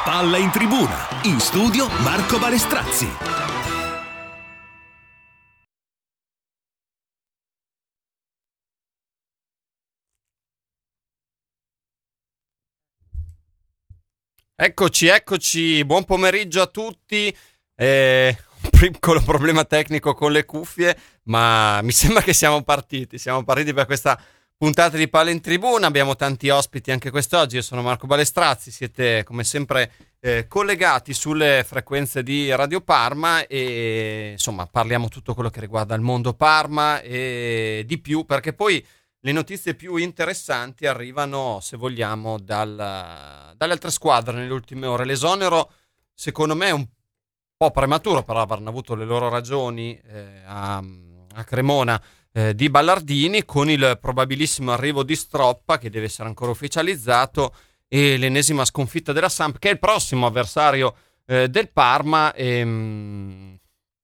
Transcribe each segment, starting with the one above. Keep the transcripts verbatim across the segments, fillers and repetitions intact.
Palla in tribuna, in studio Marco Balestrazzi. Eccoci, eccoci, buon pomeriggio a tutti. Eh, un piccolo problema tecnico con le cuffie, ma mi sembra che siamo partiti. Siamo partiti per questa puntata di Palla in Tribuna. Abbiamo tanti ospiti anche quest'oggi. Io sono Marco Balestrazzi. Siete come sempre eh, collegati sulle frequenze di Radio Parma e insomma parliamo tutto quello che riguarda il mondo Parma e di più, perché poi le notizie più interessanti arrivano, se vogliamo, dal, dalle altre squadre nelle ultime ore. L'esonero, secondo me, è un po' prematuro, però avranno avuto le loro ragioni eh, a, a Cremona eh, di Ballardini, con il probabilissimo arrivo di Stroppa, che deve essere ancora ufficializzato, e l'ennesima sconfitta della Samp, che è il prossimo avversario eh, del Parma. E, mh,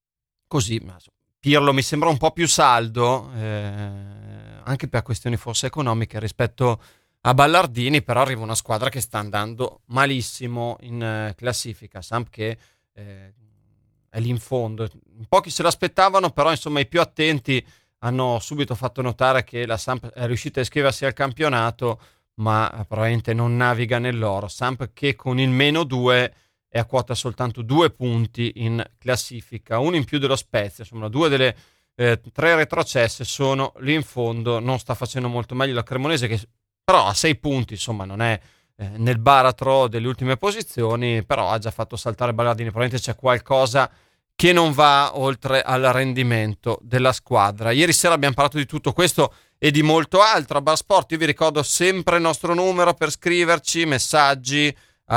così, Pirlo mi sembra un po' più saldo, eh, anche per questioni forse economiche rispetto a Ballardini, però arriva una squadra che sta andando malissimo in eh, classifica. Samp che eh, è lì in fondo. Pochi se l'aspettavano, però insomma i più attenti hanno subito fatto notare che la Samp è riuscita a iscriversi al campionato, ma probabilmente non naviga nell'oro. Samp che con il meno due è a quota soltanto due punti in classifica, uno in più dello Spezia. Insomma, due delle eh, tre retrocesse sono lì in fondo. Non sta facendo molto meglio la Cremonese, che però a sei punti, insomma, non è eh, nel baratro delle ultime posizioni, però ha già fatto saltare Ballardini. Probabilmente c'è qualcosa che non va oltre al rendimento della squadra. Ieri sera abbiamo parlato di tutto questo e di molto altro a Bar Sport. Io vi ricordo sempre il nostro numero per scriverci messaggi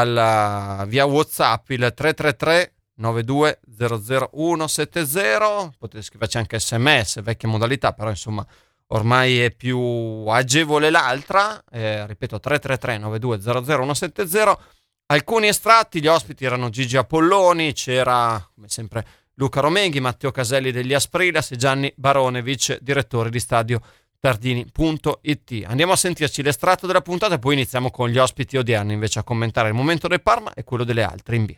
alla, via WhatsApp, il tre tre tre nove due zero zero uno sette zero. Potete scriverci anche sms, vecchia modalità, però insomma ormai è più agevole l'altra. Eh, ripeto, tre tre tre nove due zero zero uno sette zero. Alcuni estratti, gli ospiti erano Gigi Apolloni, c'era come sempre Luca Romenghi, Matteo Caselli degli Asprilas e Gianni Barone, vice direttore di Stadio Tardini punto it. Andiamo a sentirci l'estratto della puntata e poi iniziamo con gli ospiti odierni invece a commentare il momento del Parma e quello delle altre in B.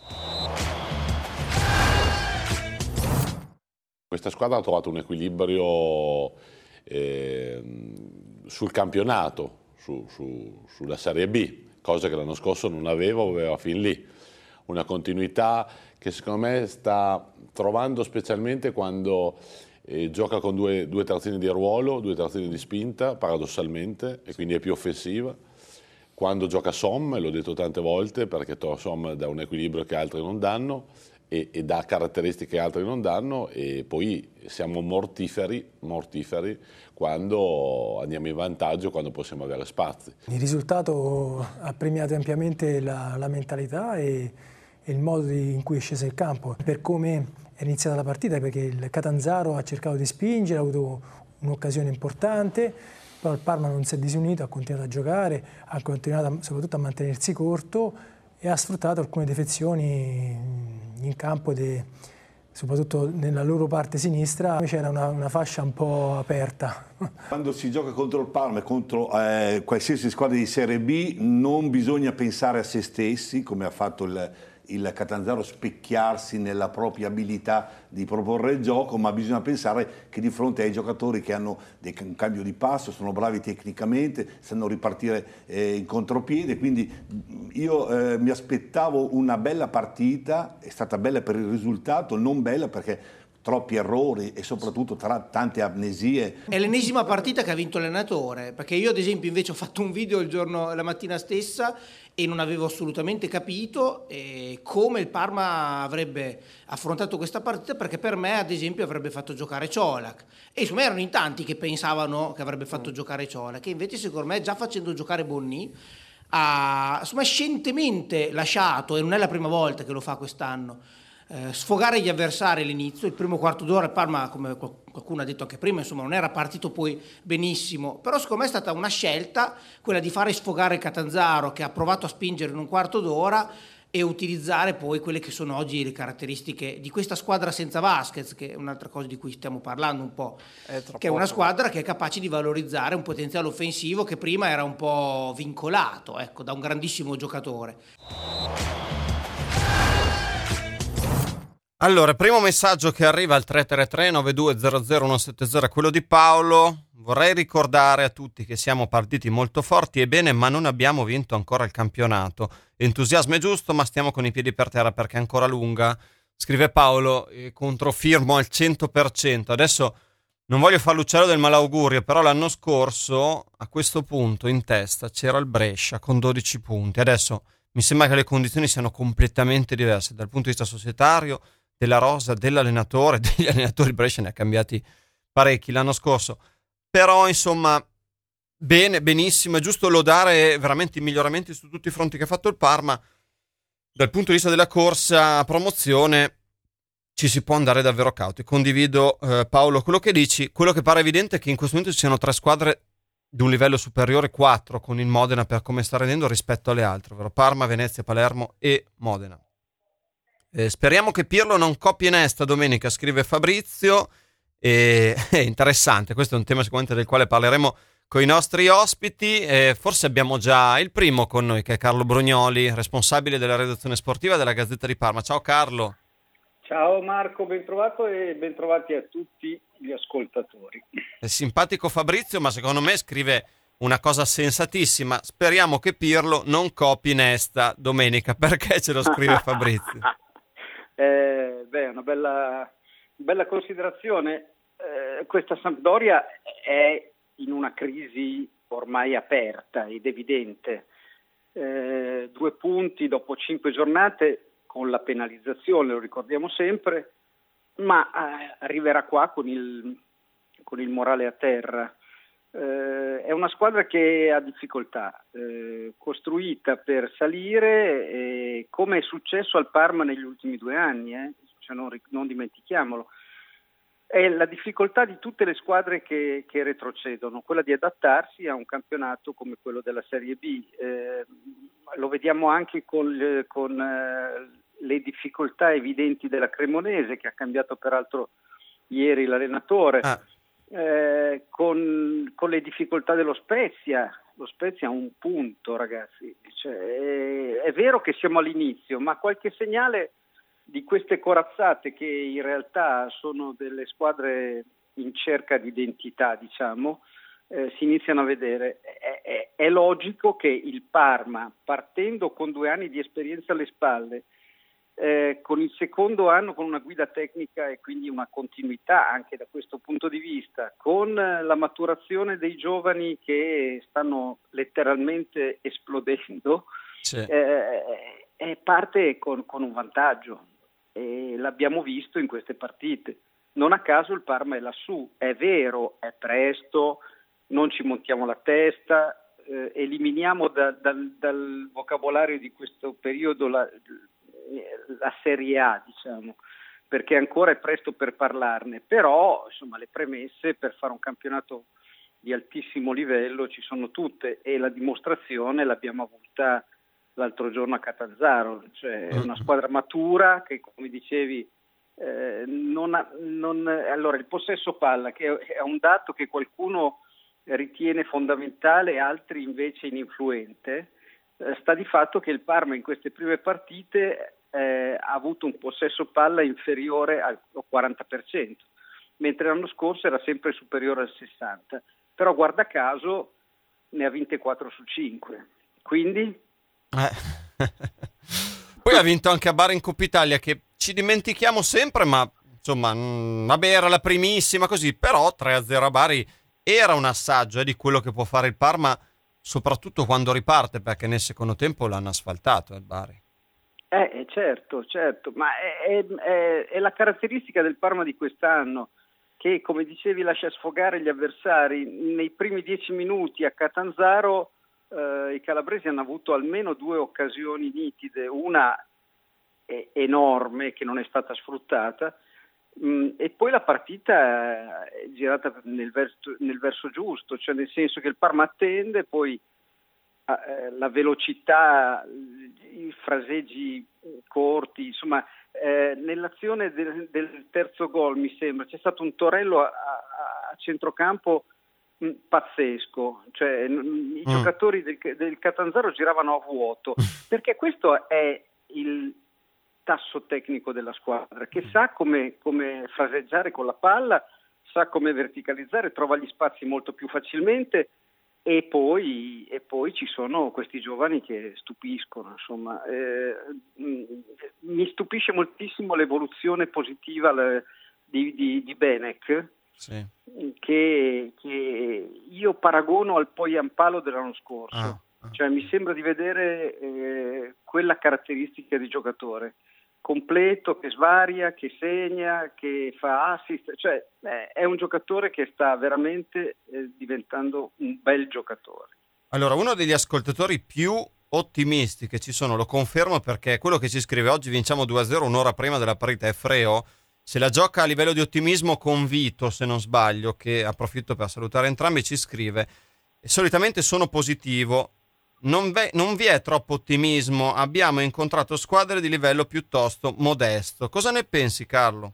Questa squadra ha trovato un equilibrio eh, sul campionato, su, su, sulla Serie B, cosa che l'anno scorso non aveva o aveva fin lì. Una continuità che secondo me sta trovando specialmente quando eh, gioca con due, due terzini di ruolo, due terzini di spinta, paradossalmente, e quindi è più offensiva. Quando gioca Som, l'ho detto tante volte, perché Som dà un equilibrio che altri non danno e, e dà caratteristiche che altri non danno, e poi siamo mortiferi, mortiferi quando andiamo in vantaggio, quando possiamo avere spazi. Il risultato ha premiato ampiamente la, la mentalità e, e il modo di, in cui è sceso il campo. Per come è iniziata la partita, perché il Catanzaro ha cercato di spingere, ha avuto un'occasione importante, però il Parma non si è disunito, ha continuato a giocare, ha continuato a, soprattutto a mantenersi corto e ha sfruttato alcune defezioni in campo, de, soprattutto nella loro parte sinistra. C'era una, una fascia un po' aperta. Quando si gioca contro il Parma e contro eh, qualsiasi squadra di Serie B non bisogna pensare a se stessi, come ha fatto il, il Catanzaro, specchiarsi nella propria abilità di proporre il gioco, ma bisogna pensare che di fronte ai giocatori che hanno dei, un cambio di passo, sono bravi tecnicamente, sanno ripartire eh, in contropiede, quindi io eh, mi aspettavo una bella partita, è stata bella per il risultato, non bella perché troppi errori e soprattutto tra tante amnesie. È l'ennesima partita che ha vinto l'allenatore, perché io ad esempio invece ho fatto un video il giorno, la mattina stessa, e non avevo assolutamente capito eh, come il Parma avrebbe affrontato questa partita, perché per me ad esempio avrebbe fatto giocare Ciolak, e insomma erano in tanti che pensavano che avrebbe fatto mm. giocare Ciolak, che invece secondo me già facendo giocare Bonni ha insomma scientemente lasciato, e non è la prima volta che lo fa quest'anno, Eh, sfogare gli avversari all'inizio. Il primo quarto d'ora il Parma, come qualcuno ha detto anche prima, insomma non era partito poi benissimo, però secondo me è stata una scelta quella di fare sfogare il Catanzaro, che ha provato a spingere in un quarto d'ora e utilizzare poi quelle che sono oggi le caratteristiche di questa squadra senza Vasquez, che è un'altra cosa di cui stiamo parlando un po', Eh, tra che è una poco. squadra che è capace di valorizzare un potenziale offensivo che prima era un po' vincolato, ecco, da un grandissimo giocatore. Allora, primo messaggio che arriva al tre tre tre nove due zero zero uno sette zero è quello di Paolo. Vorrei ricordare a tutti che siamo partiti molto forti e bene, ma non abbiamo vinto ancora il campionato. Entusiasmo è giusto, ma stiamo con i piedi per terra perché è ancora lunga. Scrive Paolo, e controfirmo al cento per cento. Adesso non voglio fare l'uccello del malaugurio, però l'anno scorso a questo punto in testa c'era il Brescia con dodici punti. Adesso mi sembra che le condizioni siano completamente diverse dal punto di vista societario, della rosa, dell'allenatore. Degli allenatori Brescia ne ha cambiati parecchi l'anno scorso. Però, insomma, bene, benissimo, è giusto lodare veramente i miglioramenti su tutti i fronti che ha fatto il Parma. Dal punto di vista della corsa a promozione ci si può andare davvero cauti. Condivido, eh, Paolo, quello che dici. Quello che pare evidente è che in questo momento ci siano tre squadre di un livello superiore, quattro, con il Modena per come sta rendendo rispetto alle altre, ovvero Parma, Venezia, Palermo e Modena. Eh, speriamo che Pirlo non copi Nesta domenica, scrive Fabrizio. E, è interessante, questo è un tema sicuramente del quale parleremo con i nostri ospiti. E forse abbiamo già il primo con noi, che è Carlo Brugnoli, responsabile della redazione sportiva della Gazzetta di Parma. Ciao Carlo. Ciao Marco, ben trovato e ben trovati a tutti gli ascoltatori. È simpatico Fabrizio, ma secondo me scrive una cosa sensatissima. Speriamo che Pirlo non copi Nesta domenica. Perché ce lo scrive Fabrizio? eh, beh, una bella, bella considerazione. Eh, questa Sampdoria è in una crisi ormai aperta ed evidente. Eh, due punti dopo cinque giornate con la penalizzazione, lo ricordiamo sempre, ma eh, arriverà qua con il, con il morale a terra. Eh, è una squadra che ha difficoltà, eh, costruita per salire, eh, come è successo al Parma negli ultimi due anni, eh? Cioè non, non dimentichiamolo. È la difficoltà di tutte le squadre che, che retrocedono, quella di adattarsi a un campionato come quello della Serie B. Eh, lo vediamo anche con, le, con eh, le difficoltà evidenti della Cremonese, che ha cambiato peraltro ieri l'allenatore, ah. eh, con, con le difficoltà dello Spezia. Lo Spezia ha un punto, ragazzi. Cioè, è, è vero che siamo all'inizio, ma qualche segnale di queste corazzate, che in realtà sono delle squadre in cerca di identità, diciamo, eh, si iniziano a vedere. È, è, è logico che il Parma, partendo con due anni di esperienza alle spalle, eh, con il secondo anno con una guida tecnica e quindi una continuità anche da questo punto di vista, con la maturazione dei giovani che stanno letteralmente esplodendo, sì. eh, eh, parte con, con un vantaggio. E l'abbiamo visto in queste partite. Non a caso il Parma è lassù. È vero, è presto, non ci montiamo la testa, eh, eliminiamo da, dal, dal vocabolario di questo periodo la, la Serie A, diciamo, perché ancora è presto per parlarne, però insomma le premesse per fare un campionato di altissimo livello ci sono tutte, e la dimostrazione l'abbiamo avuta l'altro giorno a Catanzaro. Cioè è una squadra matura che, come dicevi, eh, non ha, non, allora il possesso palla, che è un dato che qualcuno ritiene fondamentale, altri invece ininfluente, eh, sta di fatto che il Parma in queste prime partite eh, ha avuto un possesso palla inferiore al quaranta per cento, mentre l'anno scorso era sempre superiore al sessanta per cento, però guarda caso ne ha vinte quattro su cinque, quindi Eh. Poi ha vinto anche a Bari in Coppa Italia, che ci dimentichiamo sempre, ma insomma, mh, vabbè, era la primissima così, però tre a zero a Bari era un assaggio eh, di quello che può fare il Parma, soprattutto quando riparte, perché nel secondo tempo l'hanno asfaltato il Bari. Eh, certo, certo, ma è, è, è la caratteristica del Parma di quest'anno, che, come dicevi, lascia sfogare gli avversari. Nei primi dieci minuti a Catanzaro Uh, i calabresi hanno avuto almeno due occasioni nitide, una è enorme che non è stata sfruttata, mh, e poi la partita è girata nel verso, nel verso giusto, cioè nel senso che il Parma attende, poi uh, la velocità, il fraseggi corti, insomma eh, nell'azione del, del terzo gol mi sembra c'è stato un Torello a, a, a centrocampo mh, pazzesco, cioè mh, i mm. giocatori del, del Catanzaro giravano a vuoto, perché questo è il tasso tecnico della squadra, che sa come, come fraseggiare con la palla, sa come verticalizzare, trova gli spazi molto più facilmente. E poi, e poi ci sono questi giovani che stupiscono, insomma, eh, mi stupisce moltissimo l'evoluzione positiva le, di, di, di Benek, sì. che, che io paragono al Poyampalo dell'anno scorso, ah, ah. cioè mi sembra di vedere eh, quella caratteristica di giocatore completo, che svaria, che segna, che fa assist, cioè eh, è un giocatore che sta veramente eh, diventando un bel giocatore. Allora, uno degli ascoltatori più ottimisti che ci sono, lo confermo perché quello che ci scrive oggi vinciamo due a zero un'ora prima della partita è Freo, se la gioca a livello di ottimismo con Vito, se non sbaglio, che approfitto per salutare entrambi, ci scrive: solitamente sono positivo, Non, ve, non vi è troppo ottimismo, abbiamo incontrato squadre di livello piuttosto modesto. Cosa ne pensi, Carlo?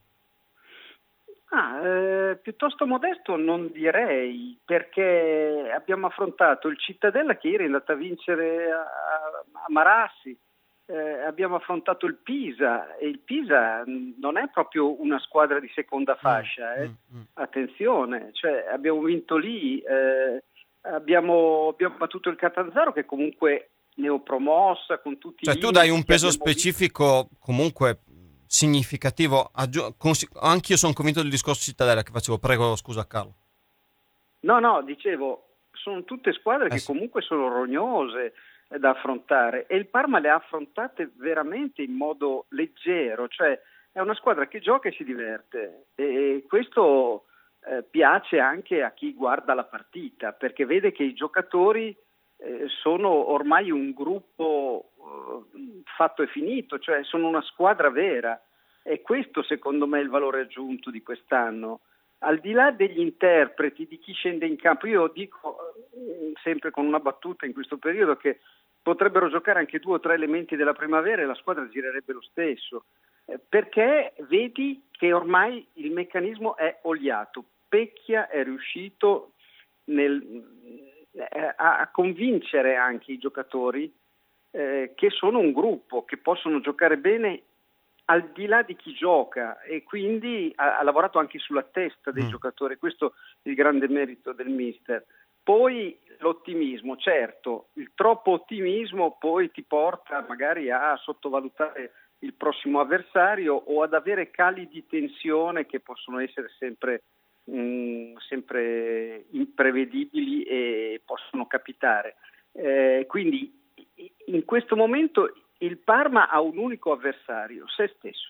Ah, eh, piuttosto modesto non direi, perché abbiamo affrontato il Cittadella che ieri è andato a vincere a, a Marassi, eh, abbiamo affrontato il Pisa e il Pisa non è proprio una squadra di seconda fascia, eh. mm, mm. attenzione, cioè abbiamo vinto lì. Eh, Abbiamo, abbiamo battuto il Catanzaro che comunque neopromossa con tutti cioè i tu dai un peso specifico visto. Comunque significativo, anch'io sono convinto del discorso Cittadella che facevo, prego scusa Carlo. No no dicevo sono tutte squadre eh che sì. comunque sono rognose da affrontare e il Parma le ha affrontate veramente in modo leggero, cioè è una squadra che gioca e si diverte e questo Eh, piace anche a chi guarda la partita perché vede che i giocatori eh, sono ormai un gruppo eh, fatto e finito, cioè sono una squadra vera e questo secondo me è il valore aggiunto di quest'anno. Al di là degli interpreti, di chi scende in campo, io dico eh, sempre con una battuta in questo periodo che potrebbero giocare anche due o tre elementi della primavera e la squadra girerebbe lo stesso, eh, perché vedi che ormai il meccanismo è oliato. Pecchia è riuscito nel, eh, a, a convincere anche i giocatori eh, che sono un gruppo, che possono giocare bene al di là di chi gioca e quindi ha, ha lavorato anche sulla testa dei mm. giocatori, questo è il grande merito del mister. Poi l'ottimismo, certo, il troppo ottimismo poi ti porta magari a sottovalutare il prossimo avversario o ad avere cali di tensione che possono essere sempre Mh, sempre imprevedibili e possono capitare. Eh, quindi in questo momento il Parma ha un unico avversario, se stesso.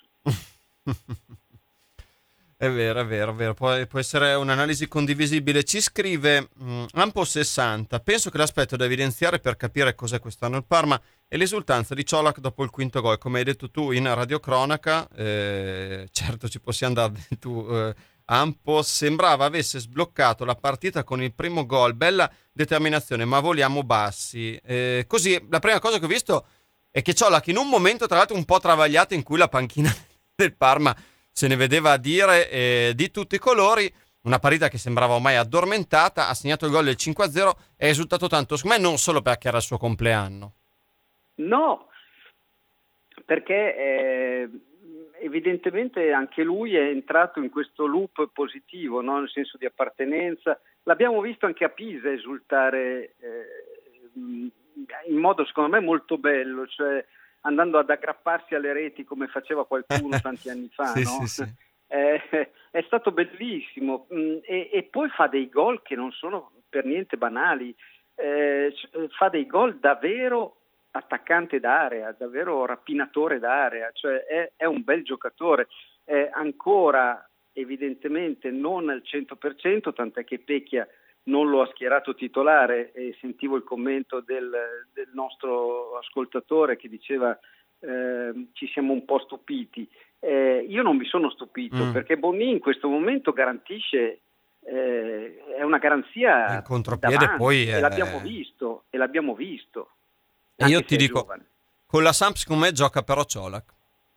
È vero, è vero, è vero. Può, può essere un'analisi condivisibile. Ci scrive mh, Ampo sessanta. Penso che l'aspetto da evidenziare per capire cos'è quest'anno il Parma è l'esultanza di Ciolac dopo il quinto gol. Come hai detto tu in radiocronaca, eh, certo ci possiamo andare tu... Eh, Ampo sembrava avesse sbloccato la partita con il primo gol, bella determinazione, ma voliamo bassi. Eh, così la prima cosa che ho visto è che Ciolac in un momento tra l'altro un po' travagliato in cui la panchina del Parma se ne vedeva a dire eh, di tutti i colori, una partita che sembrava ormai addormentata, ha segnato il gol del cinque a zero e è risultato tanto, secondo me non solo perché era il suo compleanno. No, perché... Eh... evidentemente anche lui è entrato in questo loop positivo, no? Nel senso di appartenenza. L'abbiamo visto anche a Pisa esultare eh, in modo secondo me molto bello, cioè andando ad aggrapparsi alle reti come faceva qualcuno tanti anni fa. sì, no? sì, sì. Eh, è stato bellissimo e, e poi fa dei gol che non sono per niente banali, eh, fa dei gol davvero attaccante d'area, davvero rapinatore d'area, cioè è, è un bel giocatore, è ancora evidentemente non al cento per cento, tant'è che Pecchia non lo ha schierato titolare e sentivo il commento del, del nostro ascoltatore che diceva eh, ci siamo un po' stupiti. Eh, io non mi sono stupito mm. perché Bonni in questo momento garantisce, eh, è una garanzia in contropiede davanti, poi e è... l'abbiamo visto, e l'abbiamo visto. E io ti dico, giovane. con la Samp secondo me gioca però Colak.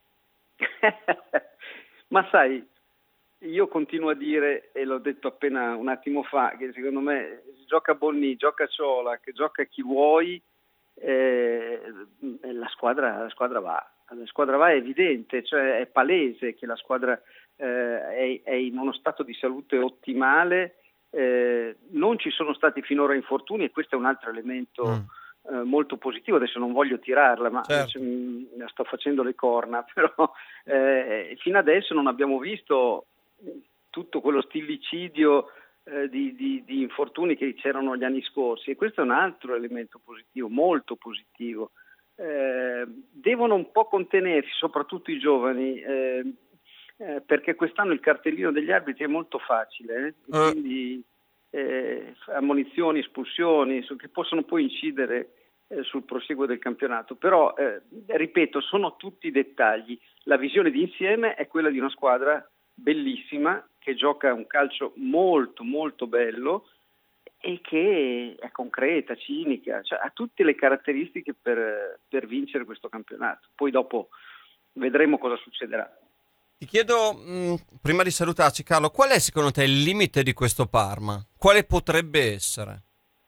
Ma sai, io continuo a dire, e l'ho detto appena un attimo fa, che secondo me gioca Bonni, gioca Colak, gioca chi vuoi, eh, la squadra, la squadra va. La squadra va, è evidente, cioè è palese che la squadra eh, è, è in uno stato di salute ottimale, eh, non ci sono stati finora infortuni e questo è un altro elemento mm. eh, molto positivo. Adesso non voglio tirarla, ma certo. mi sto facendo le corna, però eh, fino adesso non abbiamo visto tutto quello stillicidio eh, di, di, di infortuni che c'erano gli anni scorsi, e questo è un altro elemento positivo, molto positivo. Eh, devono un po' contenersi, soprattutto i giovani, eh, eh, perché quest'anno il cartellino degli arbitri è molto facile, eh? Uh. quindi eh, ammonizioni, espulsioni su, che possono poi incidere eh, sul proseguo del campionato, però eh, ripeto, sono tutti dettagli. La visione d'insieme è quella di una squadra bellissima che gioca un calcio molto molto bello e che è concreta, cinica, cioè ha tutte le caratteristiche per, per vincere questo campionato. Poi dopo vedremo cosa succederà. Ti chiedo, mh, prima di salutarci Carlo, qual è secondo te il limite di questo Parma? Quale potrebbe essere?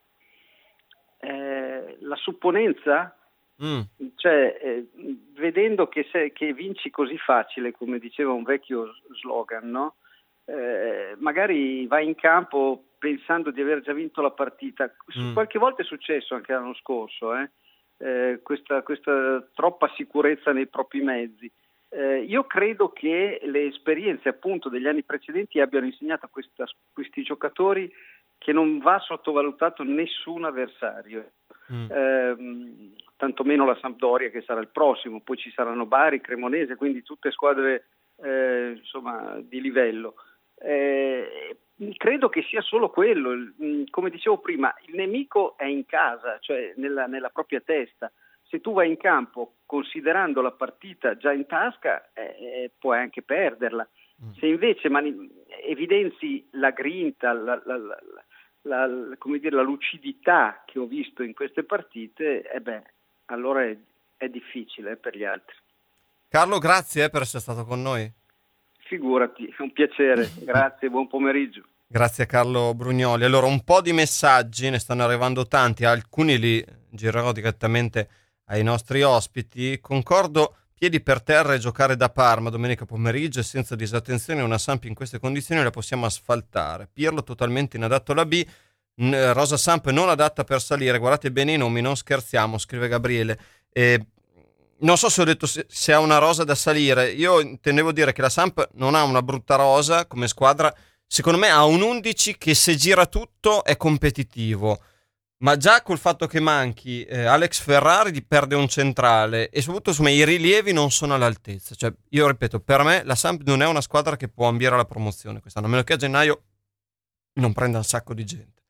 Eh, la supponenza? Mm. Cioè, eh, vedendo che, se, che vinci così facile, come diceva un vecchio slogan, no? Eh, magari vai in campo pensando di aver già vinto la partita. Mm. Qualche volta è successo anche l'anno scorso, eh? Eh, questa, questa troppa sicurezza nei propri mezzi. Eh, io credo che le esperienze appunto degli anni precedenti abbiano insegnato a questa, questi giocatori che non va sottovalutato nessun avversario, mm. eh, tantomeno la Sampdoria che sarà il prossimo, poi ci saranno Bari, Cremonese, quindi tutte squadre eh, insomma di livello. Eh, credo che sia solo quello, come dicevo prima, il nemico è in casa, cioè nella, nella propria testa. Se tu vai in campo considerando la partita già in tasca, eh, puoi anche perderla. Se invece mani- evidenzi la grinta, la, la, la, la, la, come dire, la lucidità che ho visto in queste partite, eh beh, allora è, è difficile eh, per gli altri. Carlo, grazie eh, per essere stato con noi. Figurati, è un piacere, grazie, buon pomeriggio. Grazie a Carlo Brugnoli. Allora, un po' di messaggi, ne stanno arrivando tanti, alcuni li girerò direttamente ai nostri ospiti. Concordo, piedi per terra e giocare da Parma domenica pomeriggio e senza disattenzione una Samp in queste condizioni la possiamo asfaltare. Pirlo totalmente inadatto alla B, Rosa Samp non adatta per salire, guardate bene i nomi, non scherziamo, scrive Gabriele. Eh, non so se ho detto se, se ha una rosa da salire, io intendevo dire che la Samp non ha una brutta rosa come squadra, secondo me ha un undici che se gira tutto è competitivo. Ma già col fatto che manchi eh, Alex Ferrari perde un centrale e soprattutto insomma, i rilievi non sono all'altezza. Cioè, io ripeto, per me la Samp non è una squadra che può ambire alla promozione quest'anno, a meno che a gennaio non prenda un sacco di gente.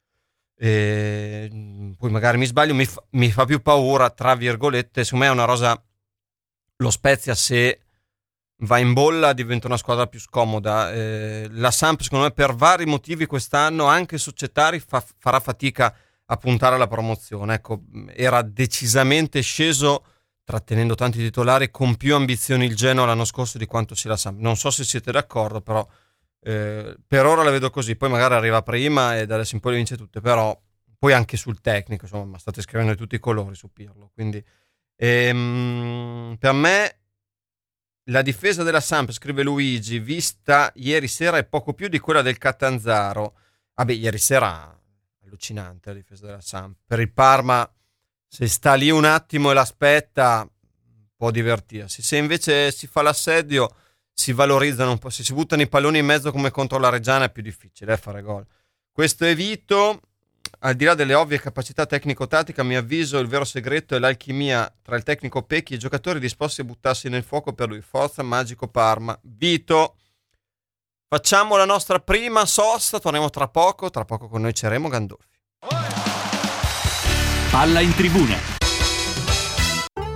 E poi magari mi sbaglio, mi fa, mi fa più paura, tra virgolette, secondo me è una rosa, lo Spezia se va in bolla diventa una squadra più scomoda. Eh, la Samp secondo me per vari motivi quest'anno, anche societari, fa, farà fatica a puntare alla promozione. Ecco, era decisamente sceso, trattenendo tanti titolari, con più ambizioni il Genoa l'anno scorso di quanto sia la Samp. Non so se siete d'accordo, però eh, per ora la vedo così. Poi magari arriva prima e da adesso in poi le vince tutte, però poi anche sul tecnico, insomma, ma state scrivendo di tutti i colori su Pirlo. Quindi ehm, per me la difesa della Samp, scrive Luigi, vista ieri sera è poco più di quella del Catanzaro. Vabbè, ieri sera allucinante la difesa della Samp. Per il Parma, se sta lì un attimo e l'aspetta, può divertirsi. Se invece si fa l'assedio, si valorizzano un po'. Se si buttano i palloni in mezzo come contro la Reggiana è più difficile eh, fare gol. Questo è Vito. Al di là delle ovvie capacità tecnico-tattica, a mio avviso il vero segreto è l'alchimia tra il tecnico Pecchi e i giocatori disposti a buttarsi nel fuoco per lui. Forza Magico Parma. Vito, facciamo la nostra prima sosta, torniamo tra poco, tra poco con noi c'è Remo Gandolfi. Palla in tribuna.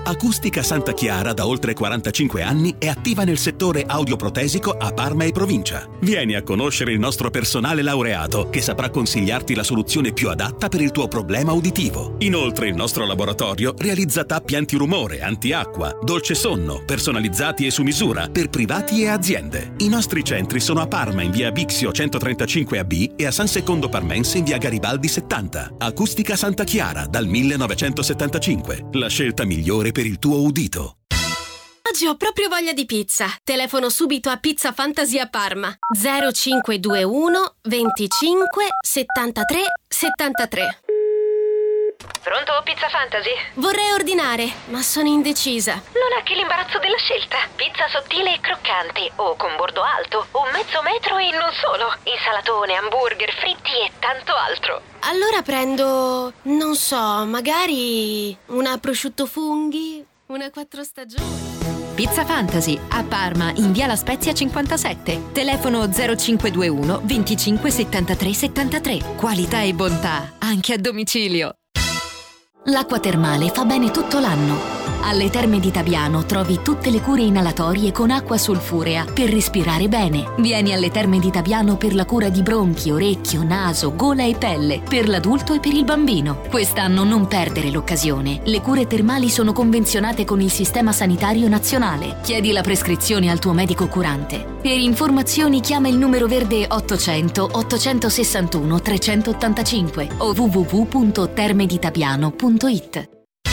Acustica Santa Chiara da oltre quarantacinque anni è attiva nel settore audioprotesico a Parma e provincia. Vieni a conoscere il nostro personale laureato che saprà consigliarti la soluzione più adatta per il tuo problema uditivo. Inoltre il nostro laboratorio realizza tappi antirumore, antiacqua, dolce sonno, personalizzati e su misura per privati e aziende. I nostri centri sono a Parma in via Bixio centotrentacinque A B e a San Secondo Parmense in via Garibaldi settanta. Acustica Santa Chiara dal millenovecentosettantacinque. La scelta migliore per il tuo udito. Oggi ho proprio voglia di pizza. Telefono subito a Pizza Fantasia Parma. zero cinque due uno venticinque settantatré settantatré. Pronto, Pizza Fantasy? Vorrei ordinare, ma sono indecisa. Non ha che l'imbarazzo della scelta. Pizza sottile e croccante, o con bordo alto, o mezzo metro e non solo. Insalatone, hamburger, fritti e tanto altro. Allora prendo, non so, magari una prosciutto funghi, una quattro stagioni. Pizza Fantasy a Parma in via La Spezia cinquantasette. Telefono zero cinque due uno venticinque settantatré settantatré. Qualità e bontà anche a domicilio. L'acqua termale fa bene tutto l'anno. Alle Terme di Tabiano trovi tutte le cure inalatorie con acqua sulfurea per respirare bene. Vieni alle Terme di Tabiano per la cura di bronchi, orecchio, naso, gola e pelle, per l'adulto e per il bambino. Quest'anno non perdere l'occasione. Le cure termali sono convenzionate con il Sistema Sanitario Nazionale. Chiedi la prescrizione al tuo medico curante. Per informazioni chiama il numero verde ottocento ottocentosessantuno trecentottantacinque o w w w punto termeditabiano punto it.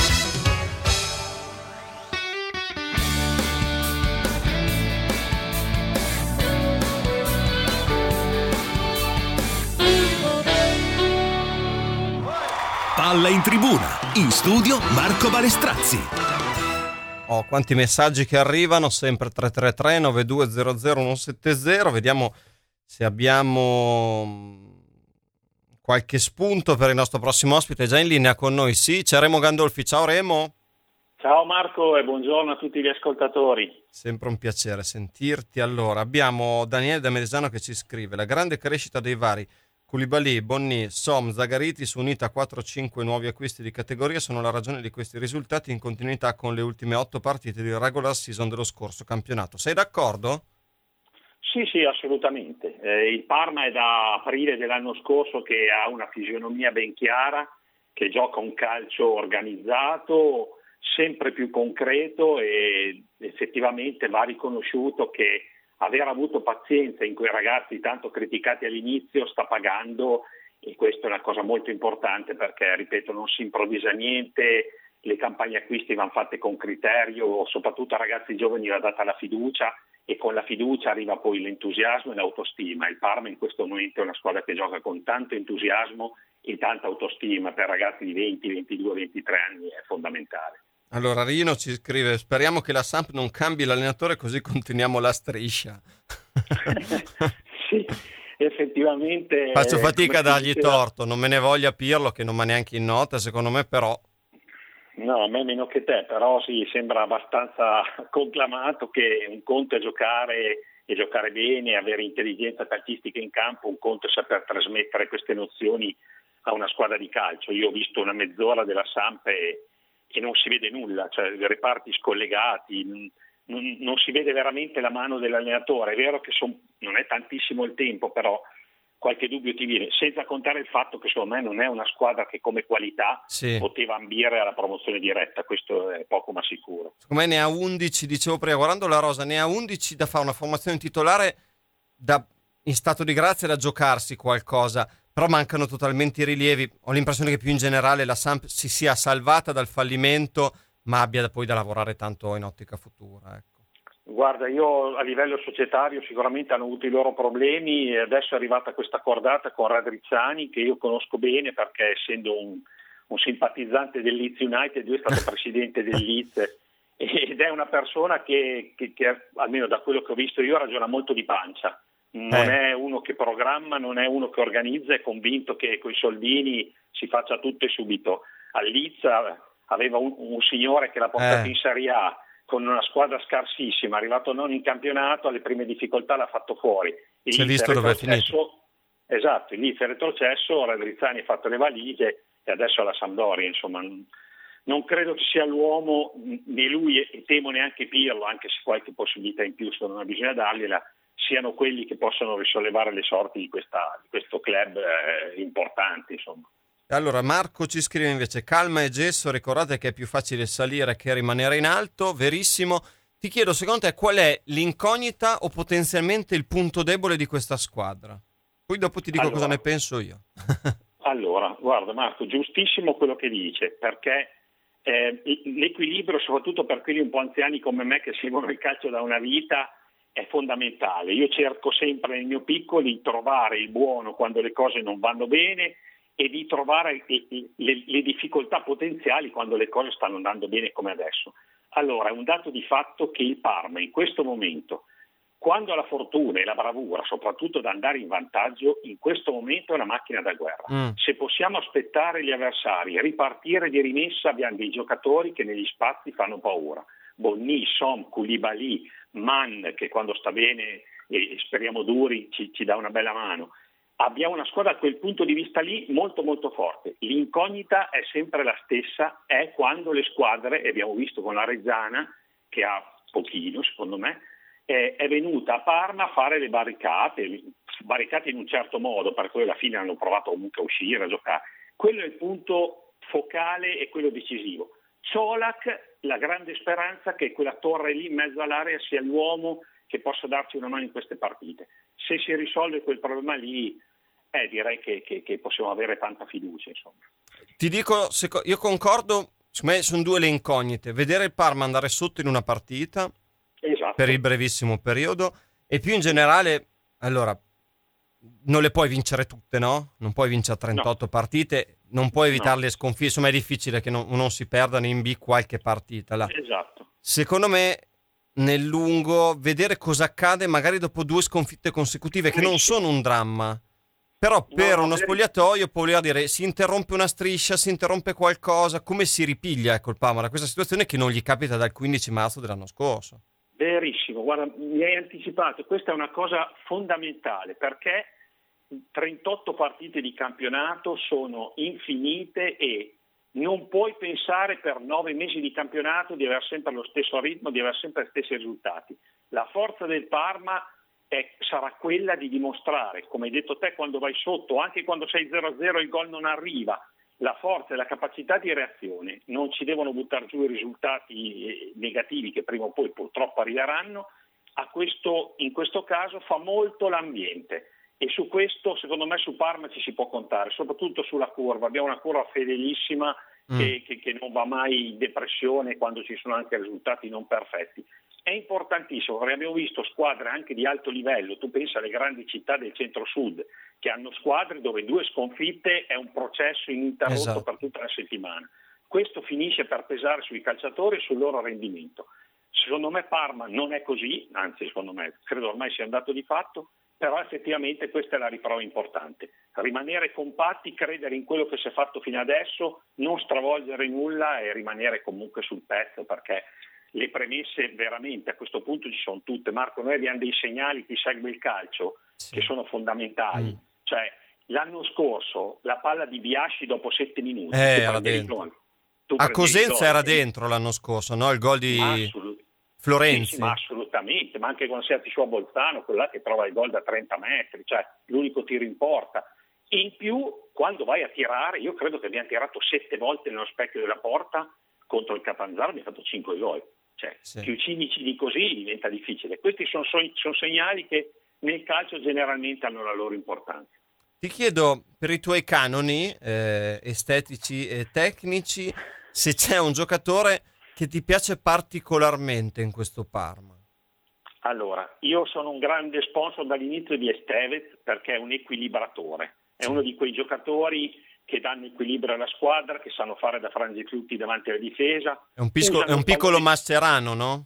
Palla in tribuna, in studio Marco Balestrazzi. Oh, quanti messaggi che arrivano, sempre tre tre tre nove due zero zero uno sette zero. Vediamo se abbiamo qualche spunto per il nostro prossimo ospite. È già in linea con noi, sì, c'è Remo Gandolfi. Ciao Remo. Ciao Marco e buongiorno a tutti gli ascoltatori. Sempre un piacere sentirti. Allora, abbiamo Daniele da Medesano che ci scrive: la grande crescita dei vari Koulibaly, Bonny, Som, Zagaritis unita a quattro cinque nuovi acquisti di categoria sono la ragione di questi risultati in continuità con le ultime otto partite di regular season dello scorso campionato. Sei d'accordo? Sì, sì, assolutamente. Eh, il Parma è da aprile dell'anno scorso che ha una fisionomia ben chiara, che gioca un calcio organizzato, sempre più concreto e effettivamente va riconosciuto che aver avuto pazienza in quei ragazzi tanto criticati all'inizio sta pagando, e questa è una cosa molto importante perché, ripeto, non si improvvisa niente, le campagne acquisti vanno fatte con criterio, soprattutto a ragazzi giovani va data la fiducia e con la fiducia arriva poi l'entusiasmo e l'autostima. Il Parma in questo momento è una squadra che gioca con tanto entusiasmo e tanta autostima, per ragazzi di venti, ventidue, ventitré anni è fondamentale. Allora Rino ci scrive: speriamo che la Samp non cambi l'allenatore così continuiamo la striscia. Sì, effettivamente. Faccio fatica a dargli diceva... torto, non me ne voglia Pirlo che non mi ha neanche in nota, secondo me, però. No, a me meno che te, però sì, sembra abbastanza conclamato che un conto è giocare e giocare bene, avere intelligenza calcistica in campo, un conto è saper trasmettere queste nozioni a una squadra di calcio. Io ho visto una mezz'ora della Samp e e non si vede nulla, cioè i reparti scollegati, non, non si vede veramente la mano dell'allenatore. È vero che son, non è tantissimo il tempo, però qualche dubbio ti viene, senza contare il fatto che secondo me non è una squadra che come qualità sì. poteva ambire alla promozione diretta, questo è poco ma sicuro. Secondo me ne ha undici, dicevo prima, guardando la rosa, ne ha undici da fare una formazione titolare da, in stato di grazia da giocarsi qualcosa. Però mancano totalmente i rilievi. Ho l'impressione che più in generale la Samp si sia salvata dal fallimento, ma abbia poi da lavorare tanto in ottica futura. Ecco. Guarda, io a livello societario sicuramente hanno avuto i loro problemi e adesso è arrivata questa cordata con Radrizzani, che io conosco bene perché essendo un, un simpatizzante del Leeds United, lui è stato presidente del Leeds ed è una persona che, che, che almeno da quello che ho visto io ragiona molto di pancia. Non eh. è uno che programma, non è uno che organizza, è convinto che con i soldini si faccia tutto e subito. Al Leeds aveva un, un signore che l'ha portato eh. in Serie A con una squadra scarsissima, arrivato non in campionato, alle prime difficoltà l'ha fatto fuori. Il si è visto dove è finito. Esatto, il Leeds è retrocesso, Radrizzani ha fatto le valigie e adesso alla Sampdoria, insomma non credo che sia l'uomo, né lui e temo neanche Pirlo, anche se qualche possibilità in più secondo me bisogna dargliela, siano quelli che possono risollevare le sorti di, questa, di questo club eh, importante, insomma. Allora Marco ci scrive invece: calma e gesso, ricordate che è più facile salire che rimanere in alto. Verissimo. Ti chiedo, secondo te qual è l'incognita o potenzialmente il punto debole di questa squadra? Poi dopo ti dico allora, cosa ne penso io. Allora, guarda Marco, giustissimo quello che dice, perché eh, l'equilibrio, soprattutto per quelli un po' anziani come me che seguono il calcio da una vita, è fondamentale. Io cerco sempre nel mio piccolo di trovare il buono quando le cose non vanno bene e di trovare le, le, le difficoltà potenziali quando le cose stanno andando bene come adesso. Allora, è un dato di fatto che il Parma in questo momento, quando ha la fortuna e la bravura, soprattutto da andare in vantaggio, in questo momento è una macchina da guerra. Mm. Se possiamo aspettare gli avversari, ripartire di rimessa, abbiamo dei giocatori che negli spazi fanno paura. Bonni, Som, Koulibaly, Mann, che quando sta bene e speriamo duri ci, ci dà una bella mano. Abbiamo una squadra da quel punto di vista lì molto molto forte. L'incognita è sempre la stessa, è quando le squadre, e abbiamo visto con la Reggiana, che ha pochino secondo me, è, è venuta a Parma a fare le barricate, barricate in un certo modo, per cui alla fine hanno provato comunque a uscire, a giocare. Quello è il punto focale e quello decisivo. Ciolak, la grande speranza che quella torre lì in mezzo all'area sia l'uomo che possa darci una mano in queste partite. Se si risolve quel problema lì, eh, direi che, che, che possiamo avere tanta fiducia, insomma. Ti dico, io concordo, secondo me sono due le incognite: vedere il Parma andare sotto in una partita, esatto, per il brevissimo periodo, e più in generale, allora, non le puoi vincere tutte, no? Non puoi vincere trentotto no. partite, non puoi evitare no. le sconfitte, insomma è difficile che non, non si perdano in B qualche partita là. Esatto. Secondo me nel lungo vedere cosa accade magari dopo due sconfitte consecutive, che non sono un dramma, però per no, uno spogliatoio può voler dire si interrompe una striscia, si interrompe qualcosa, come si ripiglia, ecco, il Parma da questa situazione che non gli capita dal quindici marzo dell'anno scorso. Verissimo, guarda, mi hai anticipato, questa è una cosa fondamentale, perché trentotto partite di campionato sono infinite e non puoi pensare per nove mesi di campionato di avere sempre lo stesso ritmo, di avere sempre gli stessi risultati. La forza del Parma è, sarà quella di dimostrare, come hai detto te, quando vai sotto, anche quando sei zero a zero e il gol non arriva, la forza e la capacità di reazione. Non ci devono buttare giù i risultati negativi che prima o poi purtroppo arriveranno. A questo, in questo caso fa molto l'ambiente. E su questo, secondo me, su Parma ci si può contare, soprattutto sulla curva. Abbiamo una curva fedelissima mm. che, che, che non va mai in depressione quando ci sono anche risultati non perfetti. È importantissimo, perché abbiamo visto squadre anche di alto livello. Tu pensa alle grandi città del centro-sud, che hanno squadre dove due sconfitte è un processo ininterrotto esatto. per tutta la settimana. Questo finisce per pesare sui calciatori e sul loro rendimento. Secondo me Parma non è così, anzi secondo me credo ormai sia un dato di fatto, però effettivamente questa è la riprova importante. Rimanere compatti, credere in quello che si è fatto fino adesso, non stravolgere nulla e rimanere comunque sul pezzo, perché le premesse veramente a questo punto ci sono tutte. Marco, noi abbiamo dei segnali, chi segue il calcio, sì. che sono fondamentali. Mm. Cioè, l'anno scorso la palla di Biasci dopo sette minuti. Eh, era dentro. A Cosenza era dentro l'anno scorso, no? Il gol di Assolut- Florenzi. Sì, sì, ma assolutamente, ma anche quando sei su a Bolzano, quello là che trova il gol da trenta metri, cioè l'unico tiro in porta. E in più, quando vai a tirare, io credo che abbiamo tirato sette volte nello specchio della porta contro il Catanzaro, abbiamo fatto cinque gol. Cioè, sì. più cinici di così diventa difficile. Questi sono, sono segnali che nel calcio generalmente hanno la loro importanza. Ti chiedo, per i tuoi canoni eh, estetici e tecnici, se c'è un giocatore che ti piace particolarmente in questo Parma. Allora, io sono un grande sponsor dall'inizio di Estevez, perché è un equilibratore, è uno di quei giocatori che danno equilibrio alla squadra, che sanno fare da frangiflutti davanti alla difesa. È un, pisco, è un piccolo di... Mascherano, no?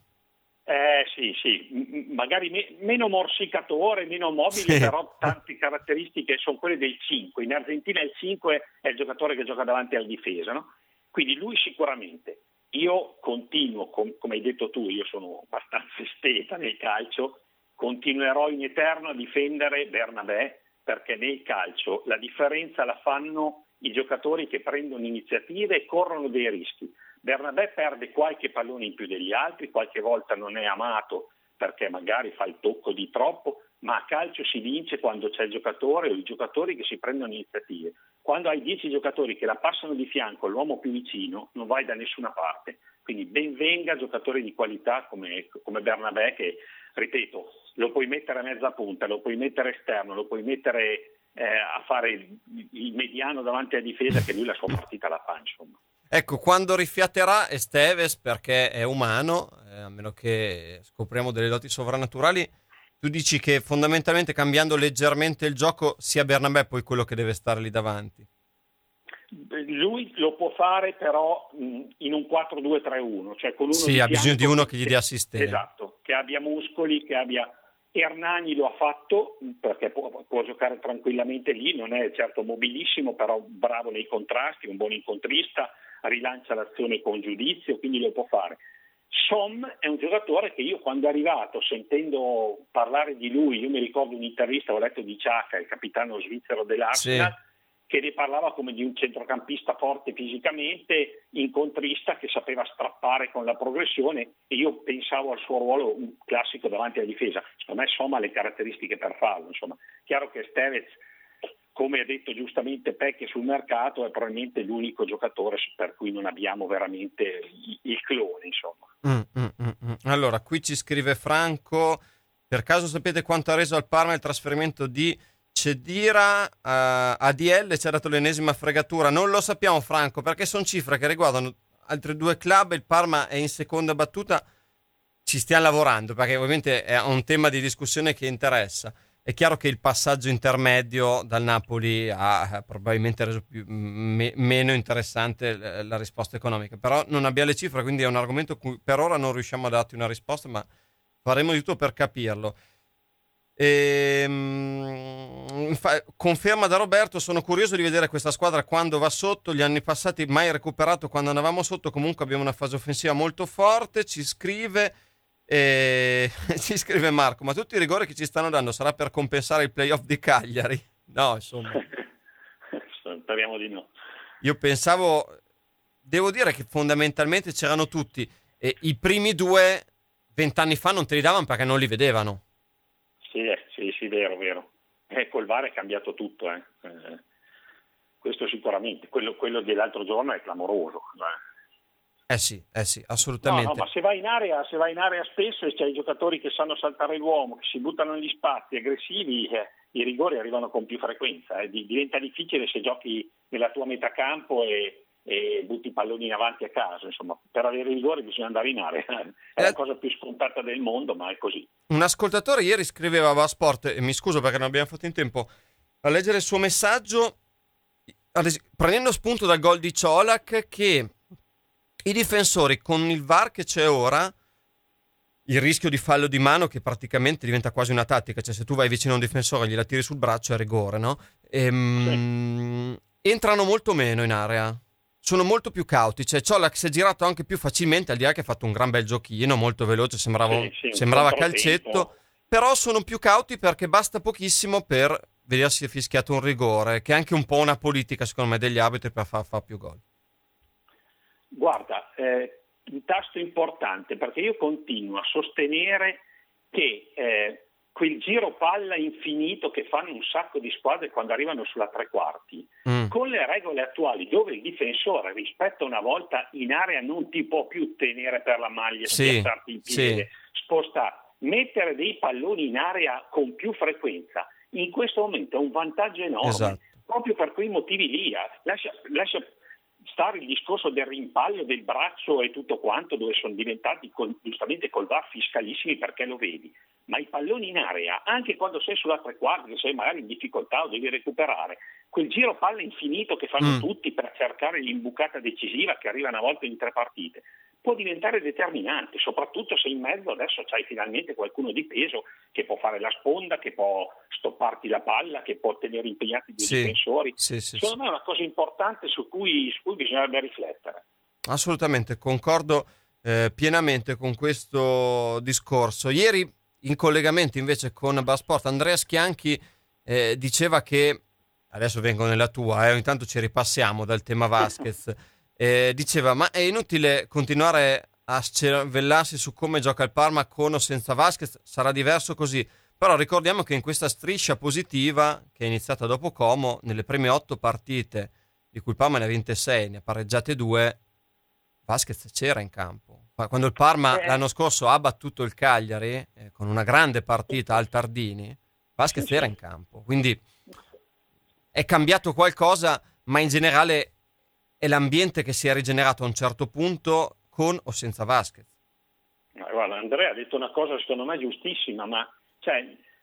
Eh sì, sì, magari me- meno morsicatore, meno mobile, sì. però tante caratteristiche sono quelle del cinque. In Argentina il cinque è il giocatore che gioca davanti alla difesa, no? Quindi lui sicuramente. Io continuo, com- come hai detto tu, io sono abbastanza esteta nel calcio, continuerò in eterno a difendere Bernabé, perché nel calcio la differenza la fanno i giocatori che prendono iniziative e corrono dei rischi. Bernabé perde qualche pallone in più degli altri, qualche volta non è amato perché magari fa il tocco di troppo, ma a calcio si vince quando c'è il giocatore o i giocatori che si prendono iniziative. Quando hai dieci giocatori che la passano di fianco all'uomo più vicino, non vai da nessuna parte. Quindi ben venga giocatori di qualità come, come Bernabé, che, ripeto, lo puoi mettere a mezza punta, lo puoi mettere esterno, lo puoi mettere eh, a fare il, il mediano davanti alla difesa, che lui la sua partita la fa, insomma. Ecco, quando rifiaterà Esteves, perché è umano, eh, a meno che scopriamo delle doti sovrannaturali, tu dici che fondamentalmente cambiando leggermente il gioco sia Bernabé poi quello che deve stare lì davanti? Lui lo può fare però in un quattro due tre uno, cioè con uno sì, di ha bisogno di uno che gli che, dia assistenza. Esatto, che abbia muscoli, che abbia... Hernani lo ha fatto perché può, può giocare tranquillamente lì, non è certo mobilissimo, però bravo nei contrasti, un buon incontrista, rilancia l'azione con giudizio, quindi lo può fare. Som è un giocatore che io quando è arrivato, sentendo parlare di lui, io mi ricordo un'intervista, ho letto di Xhaka, il capitano svizzero dell'Arsenal, sì, che ne parlava come di un centrocampista forte fisicamente, incontrista, che sapeva strappare con la progressione, e io pensavo al suo ruolo un classico davanti alla difesa. Secondo me Som ha le caratteristiche per farlo, insomma. Chiaro che Stevez, come ha detto giustamente Pecchia sul mercato, è probabilmente l'unico giocatore per cui non abbiamo veramente il clone, insomma. Mm, mm, mm, mm. Allora, qui ci scrive Franco: per caso sapete quanto ha reso al Parma il trasferimento di Cedira uh, A D L? Ci ha dato l'ennesima fregatura. Non lo sappiamo, Franco, perché sono cifre che riguardano altri due club. Il Parma è in seconda battuta, ci stiamo lavorando perché ovviamente è un tema di discussione che interessa. È chiaro che il passaggio intermedio dal Napoli ha probabilmente reso più, me, meno interessante la risposta economica, però non abbiamo le cifre, quindi è un argomento cui per ora non riusciamo a darti una risposta, ma faremo di tutto per capirlo. E, infa- conferma da Roberto: sono curioso di vedere questa squadra quando va sotto, gli anni passati mai recuperato quando andavamo sotto, comunque abbiamo una fase offensiva molto forte. Ci scrive e ci scrive Marco: ma tutti i rigori che ci stanno dando sarà per compensare il playoff di Cagliari? No, insomma, speriamo di no. Io pensavo, devo dire che fondamentalmente c'erano tutti, e i primi due vent'anni fa non te li davano perché non li vedevano. Sì, eh, sì, sì, vero, vero. Eh, col V A R è cambiato tutto, eh. Eh, questo sicuramente. Quello, quello dell'altro giorno è clamoroso. Eh, eh sì, eh sì, assolutamente. No, no, ma se vai in area, se vai in area spesso e c'hai i giocatori che sanno saltare l'uomo, che si buttano negli spazi aggressivi, eh, i rigori arrivano con più frequenza. Eh. Diventa difficile se giochi nella tua metà campo e e butti i palloni in avanti a caso. Insomma, per avere il rigore bisogna andare in area. È la cosa più scontata del mondo, ma è così. Un ascoltatore ieri scriveva a Sport, e mi scuso perché non abbiamo fatto in tempo a leggere il suo messaggio, prendendo spunto dal gol di Colak, che i difensori con il V A R che c'è ora, il rischio di fallo di mano che praticamente diventa quasi una tattica, cioè se tu vai vicino a un difensore e gliela tiri sul braccio è rigore, no? Ehm, sì. Entrano molto meno in area, sono molto più cauti, cioè Colak si è girato anche più facilmente, al di là che ha fatto un gran bel giochino, molto veloce, sembrava, sì, sì, sembrava calcetto, però sono più cauti perché basta pochissimo per vedersi fischiato un rigore, che è anche un po' una politica secondo me degli arbitri per far fare più gol. Guarda, eh, un tasto importante, perché io continuo a sostenere che eh, quel giro palla infinito che fanno un sacco di squadre quando arrivano sulla tre quarti, mm. con le regole attuali dove il difensore rispetto a una volta in area non ti può più tenere per la maglia, sì, spiazzarti in piede, sì. spostare, mettere dei palloni in area con più frequenza, in questo momento è un vantaggio enorme, esatto. proprio per quei motivi lì. Lascia, lascia stare il discorso del rimpallo del braccio e tutto quanto, dove sono diventati col, giustamente col V A R fiscalissimi perché lo vedi, ma i palloni in area, anche quando sei sulla tre quarti, che sei magari in difficoltà o devi recuperare, quel giro palla infinito che fanno mm. tutti per cercare l'imbucata decisiva che arriva una volta in tre partite, può diventare determinante, soprattutto se in mezzo adesso c'hai finalmente qualcuno di peso che può fare la sponda, che può stopparti la palla, che può tenere impegnati i sì, difensori. Sì, sì, Secondo sì. me è una cosa importante su cui, su cui bisognerebbe riflettere. Assolutamente, concordo eh, pienamente con questo discorso. Ieri in collegamento invece con Basport, Andrea Schianchi eh, diceva che, adesso vengo nella tua, eh, ogni tanto ci ripassiamo dal tema Vasquez, eh, diceva ma è inutile continuare a scervellarsi su come gioca il Parma con o senza Vasquez, sarà diverso così. Però ricordiamo che in questa striscia positiva che è iniziata dopo Como, nelle prime otto partite di cui il Parma ne ha vinte sei, ne ha pareggiate due, Vasquez c'era in campo. Quando il Parma eh. l'anno scorso ha battuto il Cagliari eh, con una grande partita al Tardini, Vasquez era in campo. Quindi è cambiato qualcosa, ma in generale è l'ambiente che si è rigenerato a un certo punto con o senza Vasquez. Guarda, Andrea ha detto una cosa secondo me giustissima, ma cioè,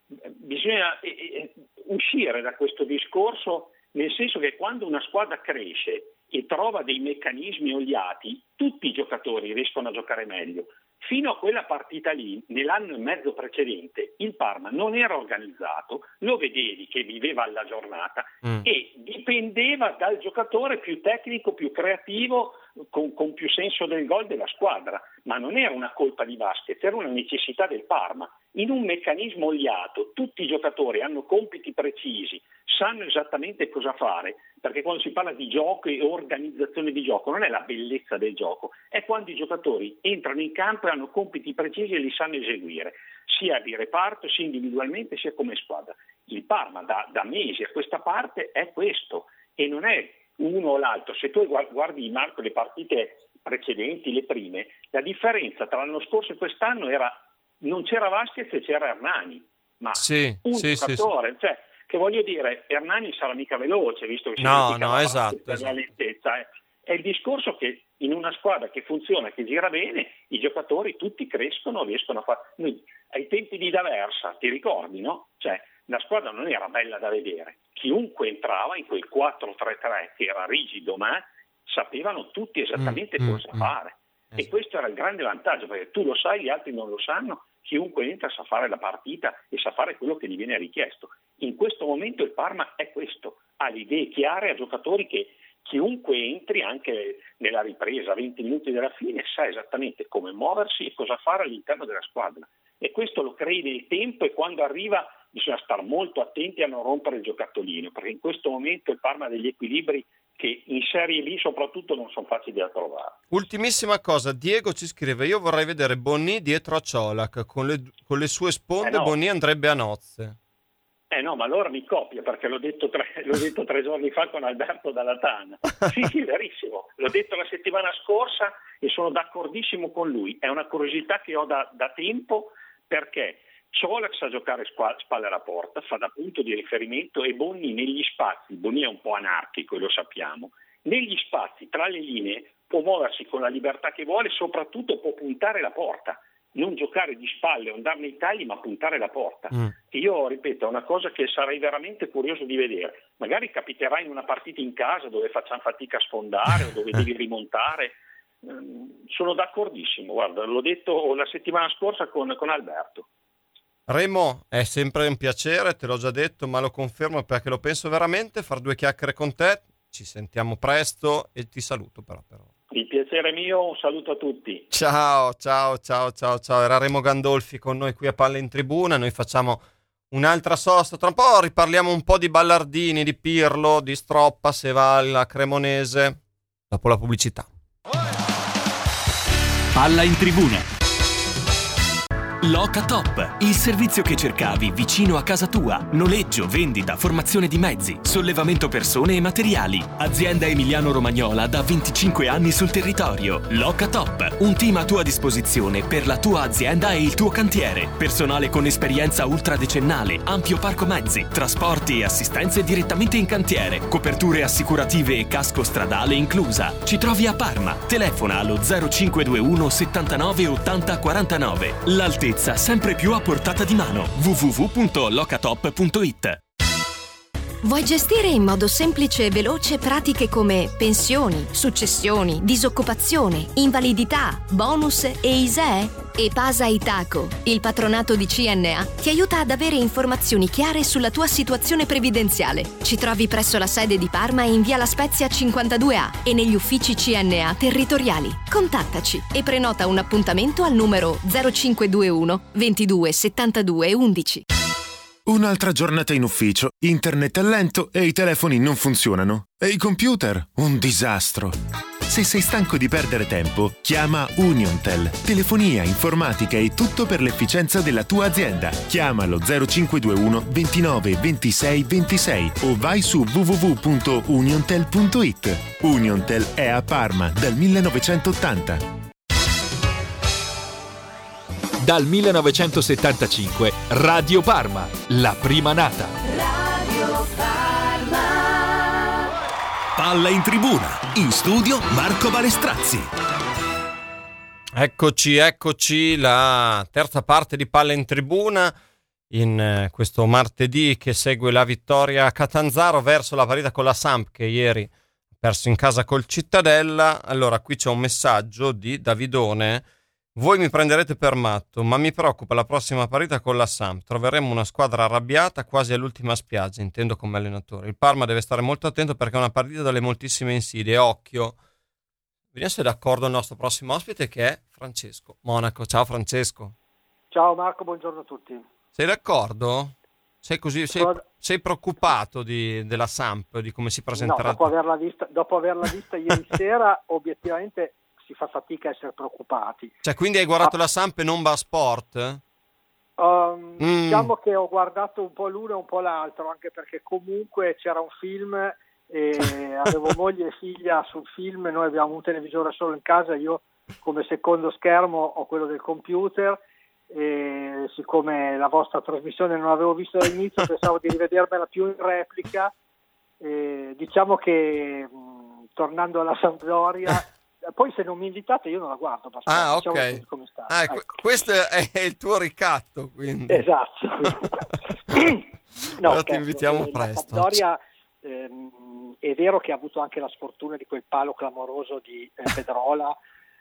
bisogna eh, uscire da questo discorso, nel senso che quando una squadra cresce e trova dei meccanismi oliati, tutti i giocatori riescono a giocare meglio. Fino a quella partita lì, nell'anno e mezzo precedente, il Parma non era organizzato, lo vedevi che viveva alla giornata mm. e dipendeva dal giocatore più tecnico, più creativo, con, con più senso del gol della squadra, ma non era una colpa di Vasquez, era una necessità del Parma. In un meccanismo oliato tutti i giocatori hanno compiti precisi, sanno esattamente cosa fare, perché quando si parla di gioco e organizzazione di gioco non è la bellezza del gioco, è quando i giocatori entrano in campo e hanno compiti precisi e li sanno eseguire, sia di reparto, sia individualmente, sia come squadra. Il Parma da, da mesi a questa parte è questo e non è uno o l'altro. Se tu guardi, Marco, le partite precedenti, le prime, la differenza tra l'anno scorso e quest'anno era non c'era Vasquez e c'era Hernani, ma sì, un sì, giocatore, sì, sì. cioè che voglio dire, Hernani sarà mica veloce, visto che si no, no, esatto, per esatto. la lentezza. Eh. È il discorso che in una squadra che funziona, che gira bene, i giocatori tutti crescono, riescono a fare. Noi, ai tempi di D'Aversa, ti ricordi, no? Cioè, la squadra non era bella da vedere. Chiunque entrava in quel quattro tre tre che era rigido, ma sapevano tutti esattamente mm, cosa mm, fare. Mm. E questo era il grande vantaggio, perché tu lo sai, gli altri non lo sanno. Chiunque entra sa fare la partita e sa fare quello che gli viene richiesto. In questo momento il Parma è questo, ha le idee chiare, ha giocatori che chiunque entri anche nella ripresa, venti minuti dalla fine, sa esattamente come muoversi e cosa fare all'interno della squadra. E questo lo crei nel tempo e quando arriva bisogna stare molto attenti a non rompere il giocattolino, perché in questo momento il Parma ha degli equilibri che in Serie B soprattutto non sono facili da trovare. Ultimissima cosa, Diego ci scrive: io vorrei vedere Bonni dietro a Ciolac, con le, con le sue sponde eh no. Bonni andrebbe a nozze. Eh no, ma allora mi copia, perché l'ho detto tre, l'ho detto tre giorni fa con Alberto Dalla Tana. Sì, sì, verissimo, l'ho detto la settimana scorsa e sono d'accordissimo con lui, è una curiosità che ho da, da tempo, perché Ciolac sa giocare spalle alla porta, fa da punto di riferimento, e Bonni negli spazi, Bonni è un po' anarchico e lo sappiamo, negli spazi tra le linee può muoversi con la libertà che vuole, soprattutto può puntare la porta, non giocare di spalle o andare nei tagli, ma puntare la porta. Mm. Io ripeto, è una cosa che sarei veramente curioso di vedere, magari capiterà in una partita in casa dove facciamo fatica a sfondare o dove devi rimontare. Sono d'accordissimo, guarda, l'ho detto la settimana scorsa con, con Alberto. Remo, è sempre un piacere, te l'ho già detto, ma lo confermo perché lo penso veramente, far due chiacchiere con te. Ci sentiamo presto e ti saluto però. però. Il piacere è mio, un saluto a tutti. Ciao, ciao, ciao, ciao, ciao. Era Remo Gandolfi con noi qui a Palla in Tribuna, noi facciamo un'altra sosta, tra un po' riparliamo un po' di Ballardini, di Pirlo, di Stroppa, se va alla Cremonese, dopo la pubblicità. Palla in Tribuna. Locatop, il servizio che cercavi vicino a casa tua. Noleggio, vendita, formazione di mezzi, sollevamento persone e materiali. Azienda emiliano-romagnola da venticinque anni sul territorio. Locatop, un team a tua disposizione per la tua azienda e il tuo cantiere. Personale con esperienza ultradecennale, ampio parco mezzi, trasporti e assistenze direttamente in cantiere, coperture assicurative e casco stradale inclusa. Ci trovi a Parma. Telefona allo zero cinque due uno settantanove ottanta quarantanove. L'altezza sempre più a portata di mano. w w w punto locatop punto it. Vuoi gestire in modo semplice e veloce pratiche come pensioni, successioni, disoccupazione, invalidità, bonus e I S E E? Epasa Itaco, il patronato di C N A, ti aiuta ad avere informazioni chiare sulla tua situazione previdenziale. Ci trovi presso la sede di Parma in via La Spezia cinquantadue A e negli uffici C N A territoriali. Contattaci e prenota un appuntamento al numero zero cinque due uno ventidue settantadue undici. Un'altra giornata in ufficio, internet è lento e i telefoni non funzionano. E i computer? Un disastro. Se sei stanco di perdere tempo, chiama Uniontel. Telefonia, informatica e tutto per l'efficienza della tua azienda. Chiamalo zero cinque due uno ventinove ventisei ventisei o vai su w w w punto uniontel punto it. Uniontel è a Parma dal millenovecentottanta. Dal millenovecentosettantacinque Radio Parma, la prima nata. Radio Parma. Palla in tribuna, in studio Marco Balestrazzi. Eccoci, eccoci, la terza parte di Palla in tribuna in eh, questo martedì che segue la vittoria a Catanzaro verso la partita con la Samp che ieri ha perso in casa col Cittadella. Allora, qui c'è un messaggio di Davidone. Voi mi prenderete per matto, ma mi preoccupa la prossima partita con la Samp. Troveremo una squadra arrabbiata quasi all'ultima spiaggia, intendo come allenatore. Il Parma deve stare molto attento perché è una partita dalle moltissime insidie. Occhio. Vediamo se è d'accordo il nostro prossimo ospite che è Francesco Monaco. Ciao Francesco. Ciao Marco, buongiorno a tutti. Sei d'accordo? Sei così, sei, sei preoccupato di, della Samp, di come si presenterà? No, dopo averla vista, dopo averla vista ieri sera, obiettivamente si fa fatica a essere preoccupati. Cioè, quindi hai guardato ah. la Samp e non va a Sport? Um, mm. Diciamo che ho guardato un po' l'uno e un po' l'altro, anche perché comunque c'era un film e avevo moglie e figlia sul film, noi abbiamo un televisore solo in casa, io come secondo schermo ho quello del computer e siccome la vostra trasmissione non avevo visto dall'inizio pensavo di rivedermela più in replica. E diciamo che mh, tornando alla Sampdoria, poi se non mi invitate io non la guardo. Ah, diciamo ok. Come sta. Ah, ecco. Questo è il tuo ricatto, quindi. Esatto. No, allora ti invitiamo presto. La Sampdoria ehm, è vero che ha avuto anche la sfortuna di quel palo clamoroso di eh, Pedrola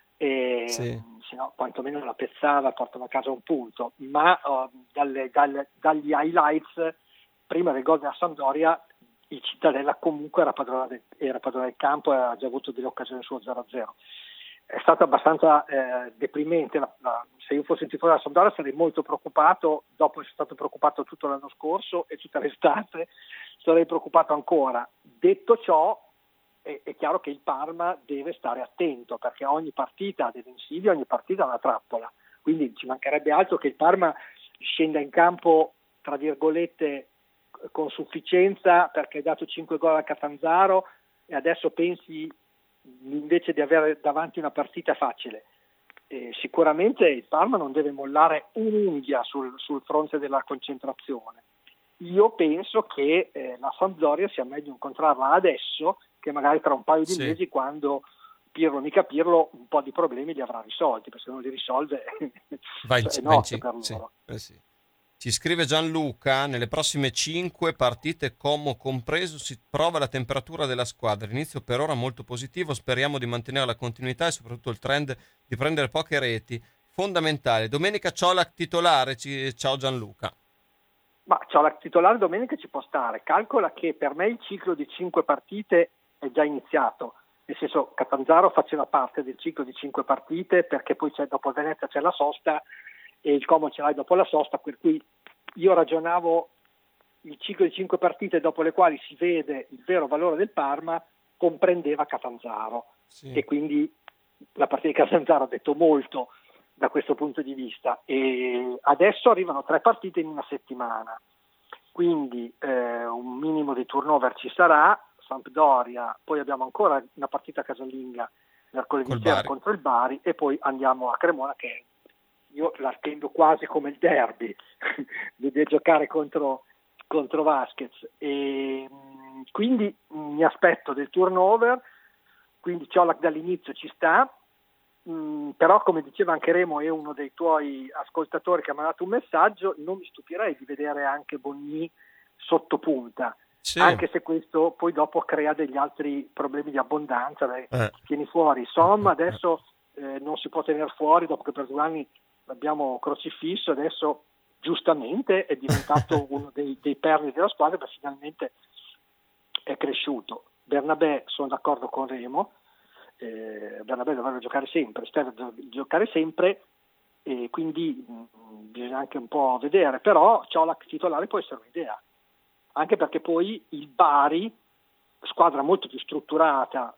e sì. Se no, quantomeno la pezzava, portava a casa un punto, ma uh, dalle, dalle, dagli highlights prima del gol della Sampdoria il Cittadella comunque era padrone del, era padrone del campo e ha già avuto delle occasioni sul zero a zero. È stato abbastanza eh, deprimente. La, la, se io fossi un tifoso della Sampdoria sarei molto preoccupato, dopo essere stato preoccupato tutto l'anno scorso e tutta l'estate sarei preoccupato ancora. Detto ciò, è, è chiaro che il Parma deve stare attento perché ogni partita ha delle insidie, ogni partita ha una trappola, quindi ci mancherebbe altro che il Parma scenda in campo tra virgolette con sufficienza perché ha dato cinque gol a Catanzaro e adesso pensi invece di avere davanti una partita facile. Eh, sicuramente il Parma non deve mollare un'unghia sul, sul fronte della concentrazione. Io penso che eh, la Sampdoria sia meglio incontrarla adesso che magari tra un paio di sì. mesi, quando Pirlo mica Pirlo un po' di problemi li avrà risolti, perché se non li risolve vai, è vai, notte vai, per sì, loro. eh sì. Ci scrive Gianluca, nelle prossime cinque partite, Como compreso, si prova la temperatura della squadra. L'inizio per ora molto positivo, speriamo di mantenere la continuità e soprattutto il trend di prendere poche reti. Fondamentale. Domenica Ciolac titolare, ci... ciao Gianluca. Ma Ciolac titolare domenica ci può stare. Calcola che per me il ciclo di cinque partite è già iniziato. Nel senso, Catanzaro faceva parte del ciclo di cinque partite perché poi c'è, dopo Venezia c'è la sosta e il Como ce l'hai dopo la sosta, per cui io ragionavo il ciclo di cinque partite dopo le quali si vede il vero valore del Parma comprendeva Catanzaro sì. E quindi la partita di Catanzaro ha detto molto da questo punto di vista e adesso arrivano tre partite in una settimana, quindi eh, un minimo di turnover ci sarà. Sampdoria, poi abbiamo ancora una partita casalinga mercoledì sera contro il Bari e poi andiamo a Cremona che io la attendo quasi come il derby di giocare contro, contro Vasquez e quindi mi aspetto del turnover, quindi Ciolac dall'inizio ci sta, mh, però come diceva anche Remo, è uno dei tuoi ascoltatori che mi ha dato un messaggio, non mi stupirei di vedere anche Bogni sotto punta. Sì. Anche se questo poi dopo crea degli altri problemi di abbondanza, eh. tieni fuori Som adesso eh, non si può tenere fuori dopo che per due anni l'abbiamo crocifisso, adesso giustamente è diventato uno dei, dei perni della squadra perché finalmente è cresciuto. Bernabé, sono d'accordo con Remo, eh, Bernabé dovrebbe giocare sempre, Steve deve giocare sempre e quindi mh, bisogna anche un po' vedere, però Ciolac titolare può essere un'idea. Anche perché poi il Bari, squadra molto più strutturata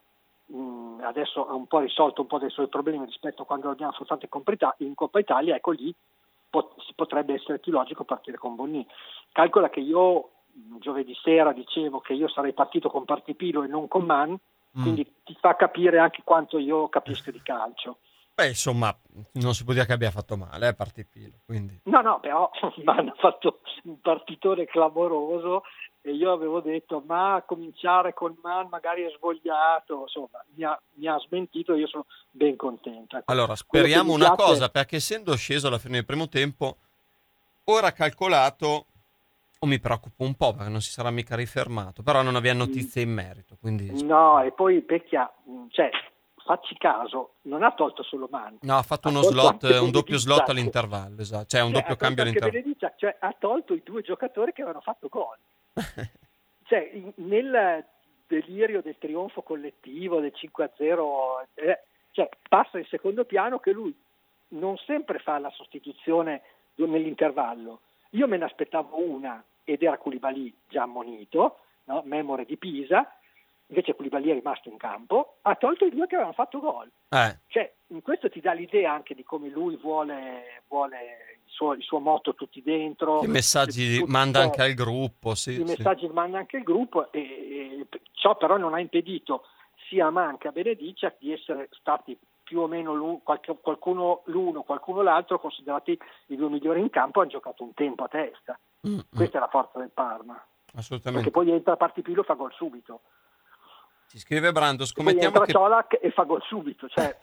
mh, adesso ha un po' risolto un po' dei suoi problemi rispetto a quando l'abbiamo affrontato in Coppa Italia, in Coppa Italia, ecco lì pot- potrebbe essere più logico partire con Bonny. Calcola che io giovedì sera dicevo che io sarei partito con Partipilo e non con Mann, mm. quindi ti fa capire anche quanto io capisco di calcio. Beh, insomma, non si può dire che abbia fatto male, eh, Partipilo, quindi. No, no, però Mann ha fatto un partitore clamoroso e io avevo detto, ma cominciare con Mann magari è svogliato, insomma, mi ha, mi ha smentito, io sono ben contento. Ecco, allora, speriamo una piace... cosa, perché essendo sceso alla fine del primo tempo, ora calcolato, o mi preoccupo un po' perché non si sarà mica rifermato, però non abbiamo notizie in merito. Quindi... No, e poi Pecchia, cioè, facci caso, non ha tolto solo Mann. No, ha fatto ha uno tolto slot, un doppio slot Benediccia. all'intervallo, esatto, cioè un cioè, doppio cambio anche all'intervallo. Benediccia, cioè, ha tolto i due giocatori che avevano fatto gol. Cioè, in, nel delirio del trionfo collettivo del cinque a zero, eh, cioè, passa in secondo piano che lui non sempre fa la sostituzione nell'intervallo. Io me ne aspettavo una ed era Koulibaly già ammonito, no? Memore di Pisa, invece Koulibaly è rimasto in campo, ha tolto i due che avevano fatto gol. Eh. Cioè, questo ti dà l'idea anche di come lui vuole, vuole il, suo, il suo motto tutti dentro. Che messaggi tutti, manda cioè, anche al gruppo. Sì, I sì. messaggi manda anche il gruppo e, e ciò però non ha impedito sia a Mann che a Benediccia di essere stati più o meno l'uno, qualche, qualcuno l'uno, qualcuno l'altro, considerati i due migliori in campo, hanno giocato un tempo a testa. Mm, Questa mm. è la forza del Parma. Assolutamente. Perché poi entra Partipilo e fa gol subito. Ci scrive Brando, scommettiamo poi entra che... Ciolac e fa gol subito. Cioè...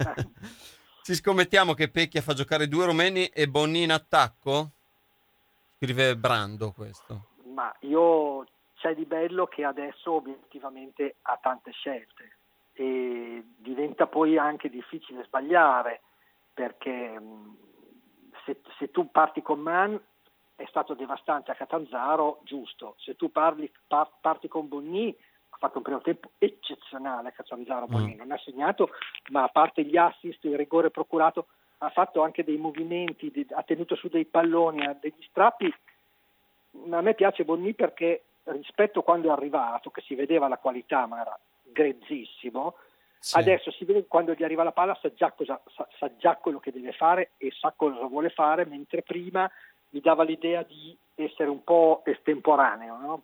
Ci scommettiamo che Pecchia fa giocare due romeni e Bonny in attacco? Scrive Brando questo. Ma io c'è di bello che adesso obiettivamente ha tante scelte e diventa poi anche difficile sbagliare, perché se, se tu parti con Mann è stato devastante a Catanzaro, giusto. Se tu parli, par, parti con Bonny, ha fatto un primo tempo eccezionale a Catanzaro. Bonny mm. non ha segnato, ma a parte gli assist, il rigore procurato, ha fatto anche dei movimenti, di, ha tenuto su dei palloni, ha degli strappi. A me piace Bonny perché rispetto a quando è arrivato, che si vedeva la qualità, ma era grezzissimo, sì. Adesso si vede che quando gli arriva la palla sa già, cosa, sa, sa già quello che deve fare e sa cosa vuole fare, mentre prima mi dava l'idea di essere un po' estemporaneo, no?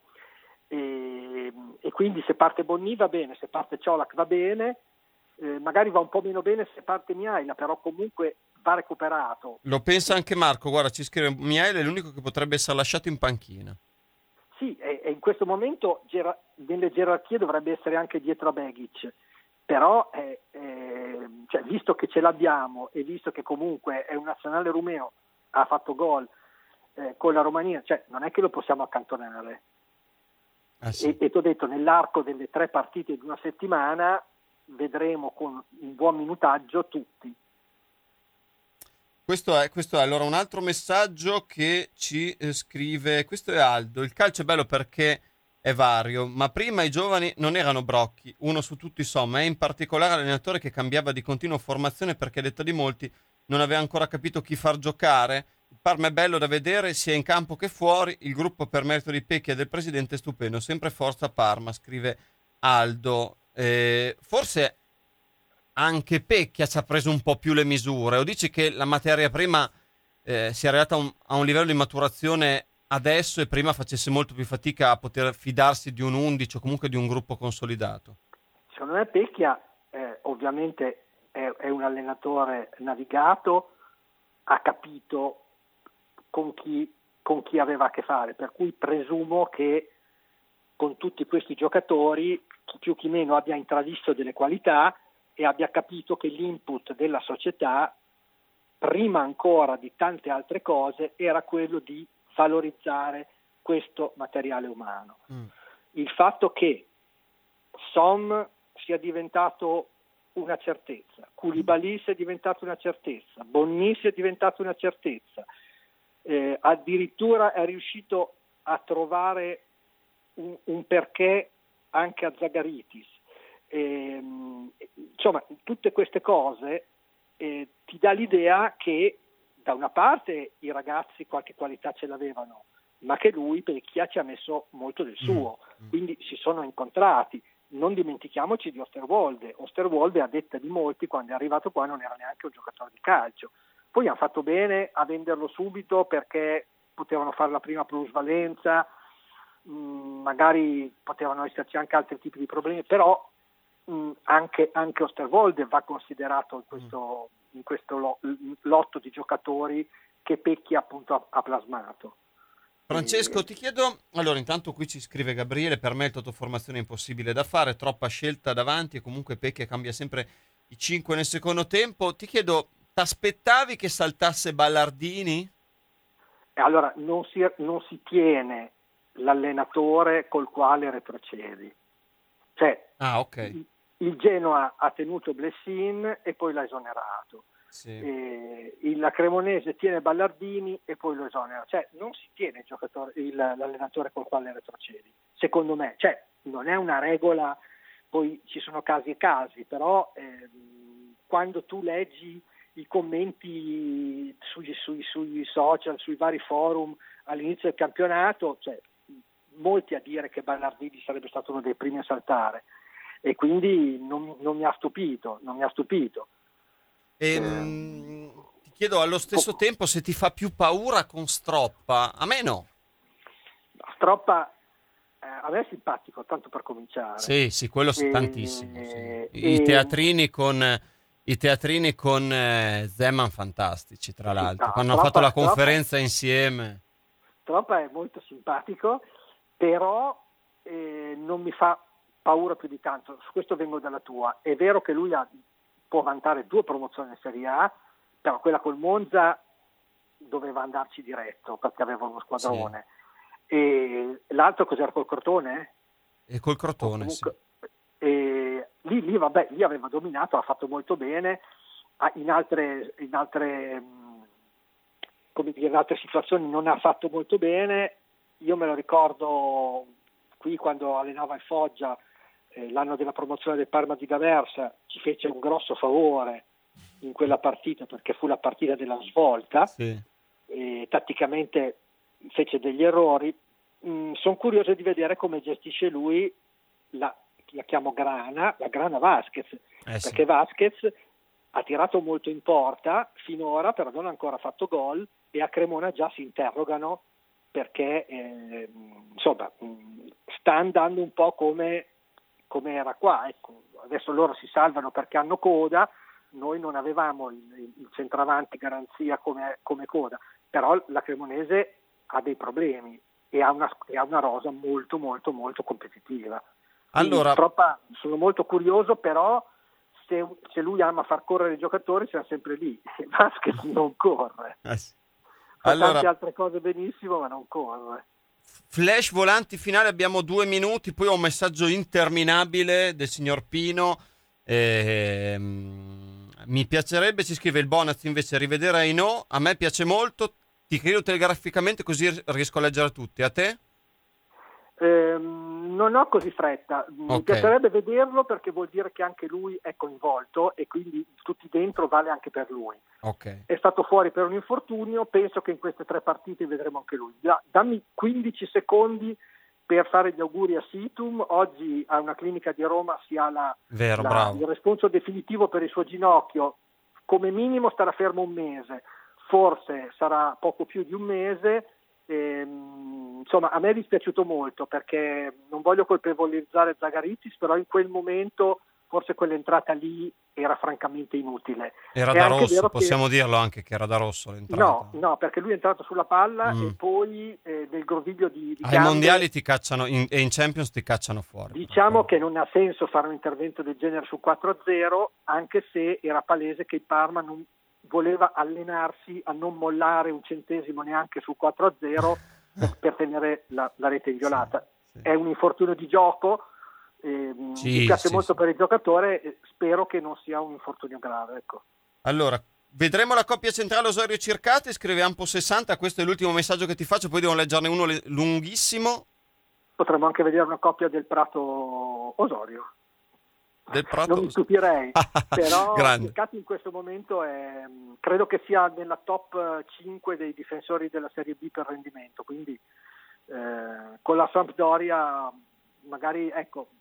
E, e quindi se parte Bonny va bene, se parte Ciolac va bene, eh, magari va un po' meno bene se parte Mihaila, però comunque va recuperato. Lo pensa anche Marco, guarda, ci scrive Mihaila è l'unico che potrebbe essere lasciato in panchina. Sì, e, e in questo momento ger- nelle gerarchie dovrebbe essere anche dietro a Begic, però eh, eh, cioè, visto che ce l'abbiamo e visto che comunque è un nazionale rumeno, ha fatto gol eh, con la Romania, cioè non è che lo possiamo accantonare. Ah, sì. E, e ti ho detto, nell'arco delle tre partite di una settimana vedremo con un buon minutaggio tutti. Questo è, questo è allora un altro messaggio che ci eh, scrive, questo è Aldo, il calcio è bello perché è vario, ma prima i giovani non erano brocchi, uno su tutti insomma, e in particolare l'allenatore che cambiava di continuo formazione perché a detta di molti non aveva ancora capito chi far giocare. Il Parma è bello da vedere sia in campo che fuori, il gruppo per merito di Pecchia e del presidente è stupendo, sempre forza Parma, scrive Aldo. Eh, forse anche Pecchia ci ha preso un po' più le misure, o dici che la materia prima eh, sia arrivata a un, a un livello di maturazione adesso e prima facesse molto più fatica a poter fidarsi di un undici o comunque di un gruppo consolidato? Secondo me Pecchia eh, ovviamente è, è un allenatore navigato, ha capito con chi, con chi aveva a che fare, per cui presumo che con tutti questi giocatori chi più chi meno abbia intravisto delle qualità e abbia capito che l'input della società, prima ancora di tante altre cose, era quello di valorizzare questo materiale umano. Mm. Il fatto che Som sia diventato una certezza, Koulibaly sia diventato una certezza, Bonny sia diventato una certezza, eh, addirittura è riuscito a trovare un, un perché anche a Zagaritis. Eh, insomma, tutte queste cose eh, ti dà l'idea che da una parte i ragazzi qualche qualità ce l'avevano, ma che lui, Pecchia, ci ha messo molto del suo, mm. quindi si sono incontrati. non dimentichiamoci di Osterwolde. Osterwolde, a detta di molti, quando è arrivato qua non era neanche un giocatore di calcio. Poi hanno fatto bene a venderlo subito perché potevano fare la prima plusvalenza, mh, magari potevano esserci anche altri tipi di problemi, però mh, anche, anche Osterwolde va considerato in questo, in questo lo, lotto di giocatori che Pecchi appunto ha, ha plasmato. Francesco, ti chiedo, allora intanto qui ci scrive Gabriele, per me il Totoformazione è impossibile da fare, troppa scelta davanti e comunque Pecchia cambia sempre i cinque nel secondo tempo. Ti chiedo, t'aspettavi che saltasse Ballardini? Allora, non si, non si tiene l'allenatore col quale retrocedi. Cioè, ah, ok. Il Genoa ha tenuto Blessin e poi l'ha esonerato. Sì. E la Cremonese tiene Ballardini e poi lo esonera. Cioè, non si tiene il giocatore, il, l'allenatore col quale retrocedi. Secondo me, cioè, non è una regola, poi ci sono casi e casi, però ehm, quando tu leggi i commenti sui, sui, sui social, sui vari forum all'inizio del campionato, cioè, molti a dire che Ballardini sarebbe stato uno dei primi a saltare, e quindi non, non mi ha stupito, non mi ha stupito. E, eh, ti chiedo allo stesso tempo se ti fa più paura con Stroppa. A me no. Stroppa eh, a me è simpatico, tanto per cominciare. Sì, sì, quello e, tantissimo. E, sì. I e, teatrini con i teatrini con eh, Zeman fantastici, tra l'altro. No, Quando Stroppa, hanno fatto la conferenza Stroppa, insieme. Stroppa è molto simpatico, però eh, non mi fa paura più di tanto. Su questo vengo dalla tua. È vero che lui ha può vantare due promozioni in Serie A, però quella col Monza doveva andarci diretto perché aveva uno squadrone. Sì. E l'altro cos'era, col Crotone? E col Crotone, comunque, sì. E lì, lì, vabbè, lì aveva dominato, ha fatto molto bene. In altre, in altre, come dire, in altre situazioni non ha fatto molto bene. Io me lo ricordo qui quando allenava il Foggia, l'anno della promozione del Parma di D'Aversa, ci fece un grosso favore in quella partita perché fu la partita della svolta. Sì. E tatticamente fece degli errori. Mm, sono curioso di vedere come gestisce lui la, la chiamo Grana, la Grana Vasquez, eh perché sì. Vasquez ha tirato molto in porta finora, però non ha ancora fatto gol, e a Cremona già si interrogano perché eh, insomma sta andando un po' come come era qua, ecco. Adesso loro si salvano perché hanno Coda, noi non avevamo il, il centravanti garanzia come, come Coda, però la Cremonese ha dei problemi e ha una, e ha una rosa molto molto molto competitiva. Allora, troppa, sono molto curioso, però se, se lui ama far correre i giocatori c'è sempre lì, Vasquez non corre, eh sì. fa allora, tante altre cose benissimo ma non corre. Flash volanti finale, abbiamo due minuti, poi ho un messaggio interminabile del signor Pino. Eh, mi piacerebbe, ci scrive il Bonaz invece, rivedere Aino, a me piace molto, ti credo telegraficamente così riesco a leggere tutti. A te? Eh, non ho così fretta, mi okay. piacerebbe vederlo perché vuol dire che anche lui è coinvolto e quindi tutti dentro vale anche per lui. Okay. È stato fuori per un infortunio, penso che in queste tre partite vedremo anche lui. Dammi quindici secondi per fare gli auguri a Situm. Oggi a una clinica di Roma si ha la, Vero, la, il responso definitivo per il suo ginocchio, come minimo starà fermo un mese, forse sarà poco più di un mese. Ehm, insomma, a me è dispiaciuto molto perché non voglio colpevolizzare Zagaritis, però in quel momento forse quell'entrata lì era francamente inutile. Era è da anche rosso, vero possiamo che... dirlo anche che era da rosso l'entrata. No, no, perché lui è entrato sulla palla mm. e poi eh, nel groviglio di, di ai gambe... mondiali ti cacciano in, e in Champions ti cacciano fuori. Diciamo che non ha senso fare un intervento del genere su quattro a zero, anche se era palese che il Parma non voleva allenarsi a non mollare un centesimo neanche su quattro a zero per tenere la, la rete inviolata. Sì, sì. È un infortunio di gioco, eh, sì, mi piace sì, molto sì. per il giocatore, eh, spero che non sia un infortunio grave. Ecco. Allora, vedremo la coppia centrale Osorio Circati, scrive Ampo sessanta, questo è l'ultimo messaggio che ti faccio, poi devo leggerne uno lunghissimo. Potremmo anche vedere una coppia del Prato Osorio. Del Prato. Non mi stupirei, però Circati in questo momento è, credo che sia nella top cinque dei difensori della Serie B per rendimento, quindi eh, con la Sampdoria magari, ecco,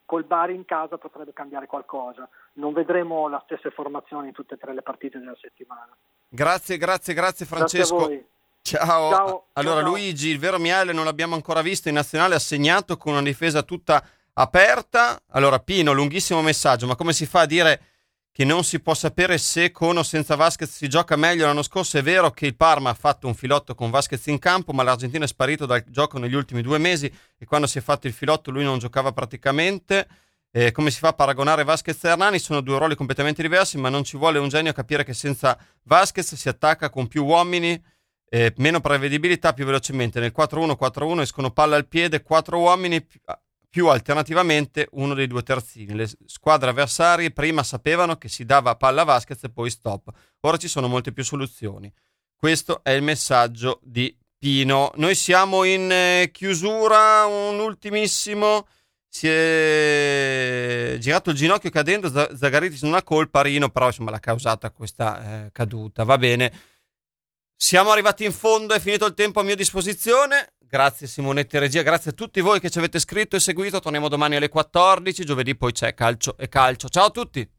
col Bari in casa potrebbe cambiare qualcosa. Non vedremo la stessa formazione in tutte e tre le partite della settimana. Grazie, grazie, grazie Francesco. Grazie a voi. Ciao. Ciao. Allora Ciao. Luigi, il vero Miele non l'abbiamo ancora visto in nazionale, ha segnato con una difesa tutta aperta. Allora Pino, lunghissimo messaggio, ma come si fa a dire che non si può sapere se con o senza Vasquez si gioca meglio? L'anno scorso è vero che il Parma ha fatto un filotto con Vasquez in campo, ma l'Argentino è sparito dal gioco negli ultimi due mesi e quando si è fatto il filotto lui non giocava praticamente. Eh, come si fa a paragonare Vasquez e Hernani? Sono due ruoli completamente diversi, ma non ci vuole un genio a capire che senza Vasquez si attacca con più uomini, eh, meno prevedibilità, più velocemente. Nel quattro uno quattro uno escono palla al piede, quattro uomini, più alternativamente uno dei due terzini. Le squadre avversarie prima sapevano che si dava palla a Vasquez e poi stop. Ora ci sono molte più soluzioni. Questo è il messaggio di Pino. Noi siamo in eh, chiusura, un ultimissimo. Si è girato il ginocchio cadendo, Zagaritis non ha colpa, Rino però insomma l'ha causata questa eh, caduta. Va bene. Siamo arrivati in fondo, è finito il tempo a mia disposizione. Grazie Simonetti Regia, grazie a tutti voi che ci avete scritto e seguito. Torniamo domani alle quattordici, giovedì poi c'è calcio e calcio. Ciao a tutti!